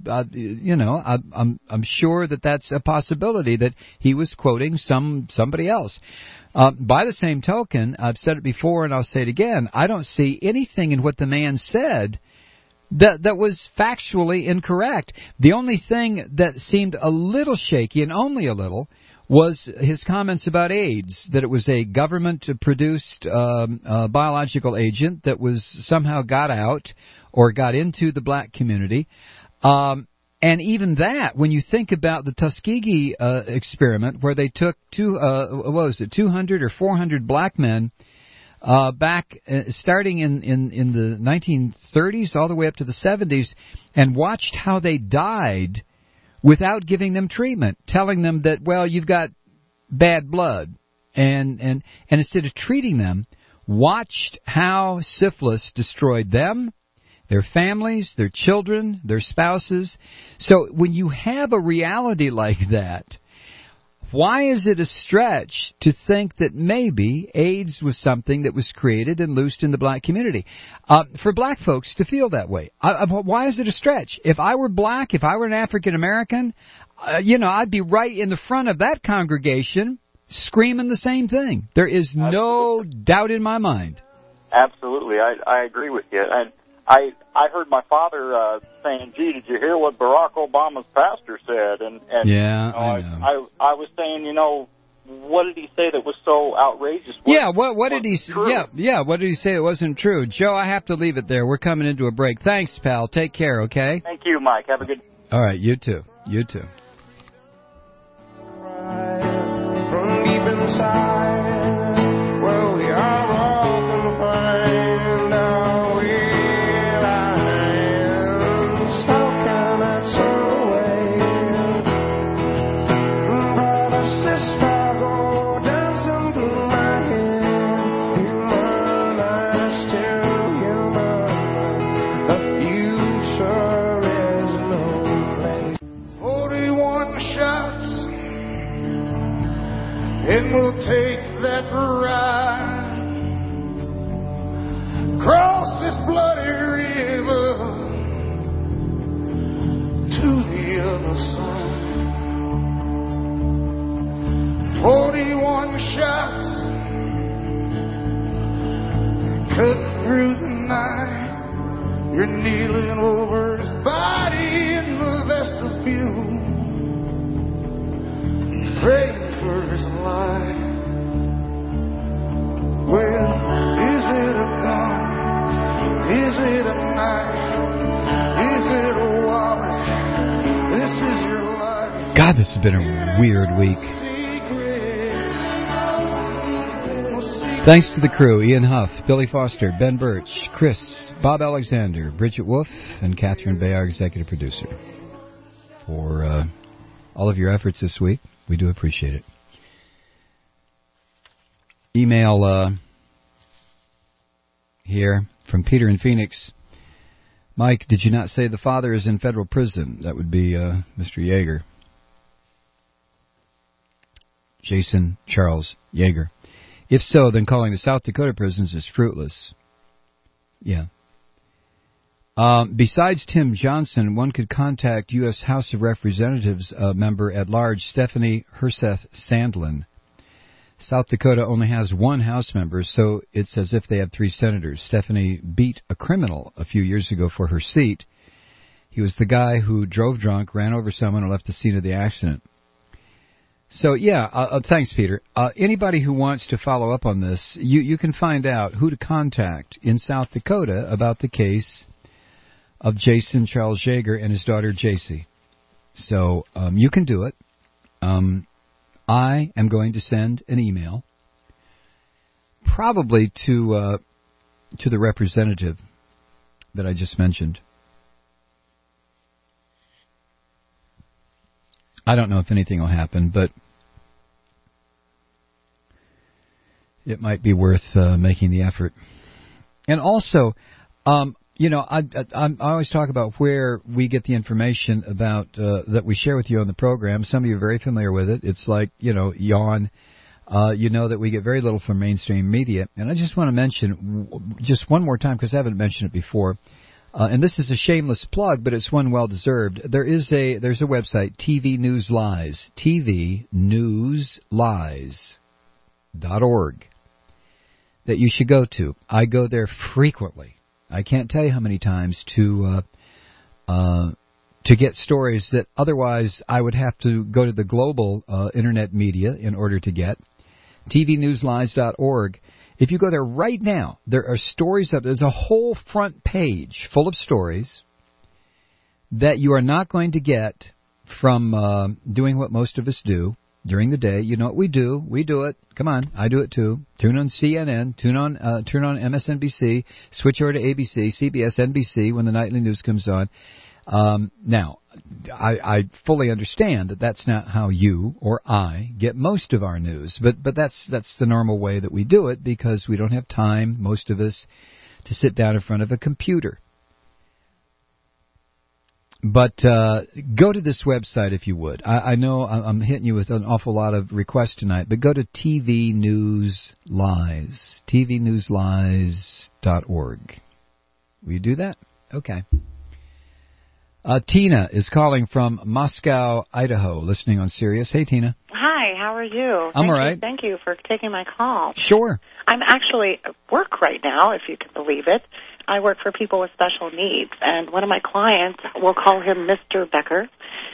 sure that that's a possibility, that he was quoting somebody else. By the same token, I've said it before and I'll say it again, I don't see anything in what the man said that was factually incorrect. The only thing that seemed a little shaky, and only a little, was his comments about AIDS, that it was a government-produced biological agent that was somehow got out or got into the black community. And even that, when you think about the Tuskegee experiment, where they took 200 or 400 black men back starting in the 1930s all the way up to the 70s, and watched how they died without giving them treatment, telling them that, well, you've got bad blood, and instead of treating them, watched how syphilis destroyed them, their families, their children, their spouses. So when you have a reality like that, why is it a stretch to think that maybe AIDS was something that was created and loosed in the black community? For black folks to feel that way, why is it a stretch? If I were black, if I were an African American, I'd be right in the front of that congregation screaming the same thing. There is no doubt in my mind. Absolutely, I agree with you. And I heard my father saying, "Gee, did you hear what Barack Obama's pastor said?" And yeah, I know. I was saying, what did he say that was so outrageous? What did he say? Yeah, what did he say that wasn't true? Joe, I have to leave it there. We're coming into a break. Thanks, pal. Take care, okay? Thank you, Mike. Have a good. All right, you too. You too. From deep inside, well, we are all gonna find our way lines. How can I turn away? Brother, sister, go dancing through my head. Human, I still human. The future is no place. 41 shots. And we'll take that ride across this bloody river to the other side. 41 shots cut through the night. You're kneeling over his body in the vestibule, praying for his life. Well, is it a gun? Is it a knife? Is it a wallet? This is your life. God, this has been a weird week. Thanks to the crew, Ian Huff, Billy Foster, Ben Birch, Chris, Bob Alexander, Bridget Wolf, and Catherine Bay, our executive producer, for all of your efforts this week. We do appreciate it. Email here from Peter in Phoenix. Mike, did you not say the father is in federal prison? That would be Mr. Yeager. Jason Charles Yeager. If so, then calling the South Dakota prisons is fruitless. Yeah. Besides Tim Johnson, one could contact U.S. House of Representatives member at large Stephanie Herseth Sandlin. South Dakota only has one House member, so it's as if they had 3 senators. Stephanie beat a criminal a few years ago for her seat. He was the guy who drove drunk, ran over someone, and left the scene of the accident. So, yeah, thanks, Peter. Anybody who wants to follow up on this, you can find out who to contact in South Dakota about the case of Jason Charles Jaeger and his daughter, Jacy. So, you can do it. I am going to send an email, probably to the representative that I just mentioned. I don't know if anything will happen, but it might be worth making the effort. And also, you know, I always talk about where we get the information about that we share with you on the program. Some of you are very familiar with it. It's like, you know, yawn. You know that we get very little from mainstream media. And I just want to mention just one more time, because I haven't mentioned it before, and this is a shameless plug, but it's one well-deserved. There's a website, TV News Lies, tvnewslies.org, that you should go to. I go there frequently. I can't tell you how many times to get stories that otherwise I would have to go to the global internet media in order to get. tvnewslies.org. If you go there right now, there are stories up. There's a whole front page full of stories that you are not going to get from doing what most of us do during the day. You know what we do? We do it. Come on, I do it too. Tune on CNN, turn on MSNBC, switch over to ABC, CBS, NBC when the nightly news comes on. Now, I fully understand that that's not how you or I get most of our news, but that's the normal way that we do it, because we don't have time, most of us, to sit down in front of a computer. But go to this website if you would. I know I'm hitting you with an awful lot of requests tonight, but go to TV News Lies, tvnewslies.org. Will you do that? Okay. Tina is calling from Moscow, Idaho, listening on Sirius. Hey, Tina. Hi, how are you? I'm all right. Thank you for taking my call. Sure. I'm actually at work right now, if you can believe it. I work for people with special needs, and one of my clients, we'll call him Mr. Becker,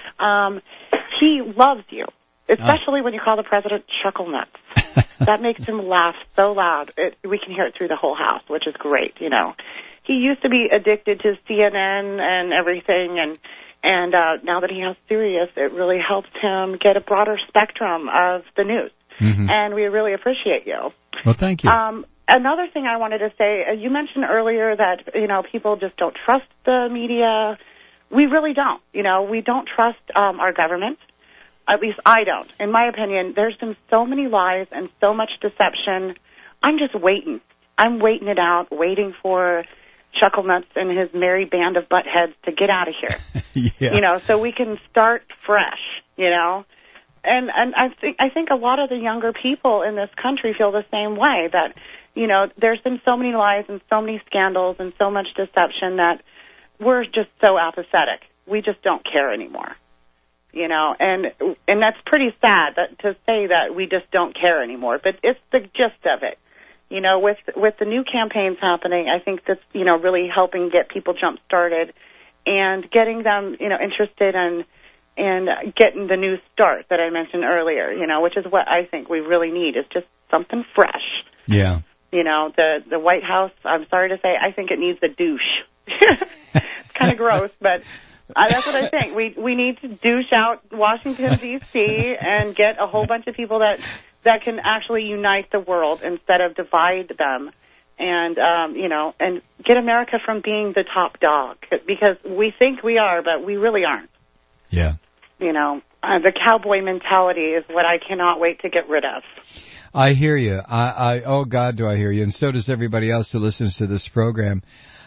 he loves you, especially when you call the president chuckle nuts. That makes him laugh so loud. We can hear it through the whole house, which is great, you know. He used to be addicted to CNN and everything, and now that he has Sirius, it really helps him get a broader spectrum of the news. Mm-hmm. And we really appreciate you. Well, thank you. Another thing I wanted to say, you mentioned earlier that, you know, people just don't trust the media. We really don't. You know, we don't trust our government. At least I don't. In my opinion, there's been so many lies and so much deception. I'm just waiting. I'm waiting it out, waiting for Chucklenuts and his merry band of buttheads to get out of here. Yeah. You know, so we can start fresh, you know. And I think a lot of the younger people in this country feel the same way, that, you know, there's been so many lies and so many scandals and so much deception that we're just so apathetic. We just don't care anymore. You know, and that's pretty sad to say that we just don't care anymore, but it's the gist of it. You know, with the new campaigns happening, I think that's, you know, really helping get people jump-started and getting them, you know, interested in getting the new start that I mentioned earlier, you know, which is what I think we really need, is just something fresh. Yeah. You know, the White House, I'm sorry to say, I think it needs a douche. It's kind of gross, but that's what I think. We need to douche out Washington, D.C. and get a whole bunch of people that can actually unite the world instead of divide them, and you know, and get America from being the top dog, because we think we are, but we really aren't. Yeah. You know, the cowboy mentality is what I cannot wait to get rid of. I hear you. Oh God, do I hear you? And so does everybody else who listens to this program.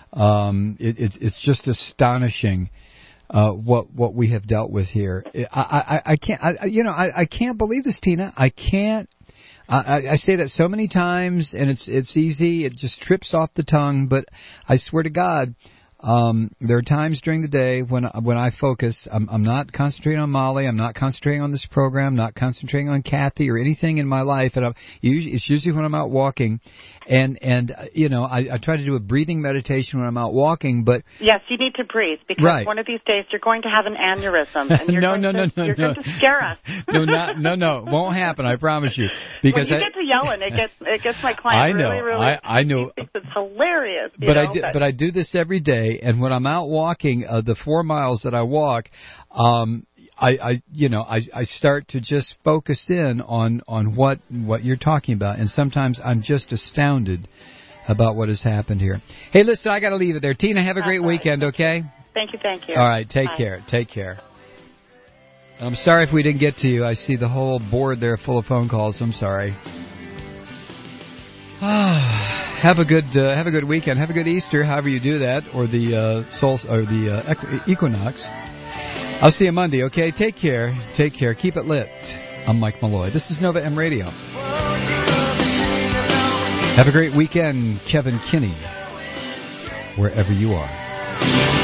It's just astonishing what we have dealt with here. I can't believe this, Tina. I I say that so many times, and it's easy. It just trips off the tongue. But I swear to God, there are times during the day when I focus. I'm not concentrating on Molly. I'm not concentrating on this program. Not concentrating on Kathy or anything in my life. And it's usually when I'm out walking. And I try to do a breathing meditation when I'm out walking, but yes, you need to breathe because one of these days you're going to have an aneurysm, and you're going to scare us. No, won't happen. I promise you. Because when you get to yelling, it gets my client really. I know. He thinks it's hilarious. But I do this every day, and when I'm out walking, the 4 miles that I walk, I start to just focus in on what you're talking about, and sometimes I'm just astounded about what has happened here. Hey, listen, I got to leave it there. Tina, have a great weekend, okay? Thank you. All right, take care. And I'm sorry if we didn't get to you. I see the whole board there full of phone calls. I'm sorry. Have a good weekend. Have a good Easter, however you do that, or the equinox. I'll see you Monday, okay? Take care. Keep it lit. I'm Mike Malloy. This is Nova M Radio. Have a great weekend, Kevin Kinney, wherever you are.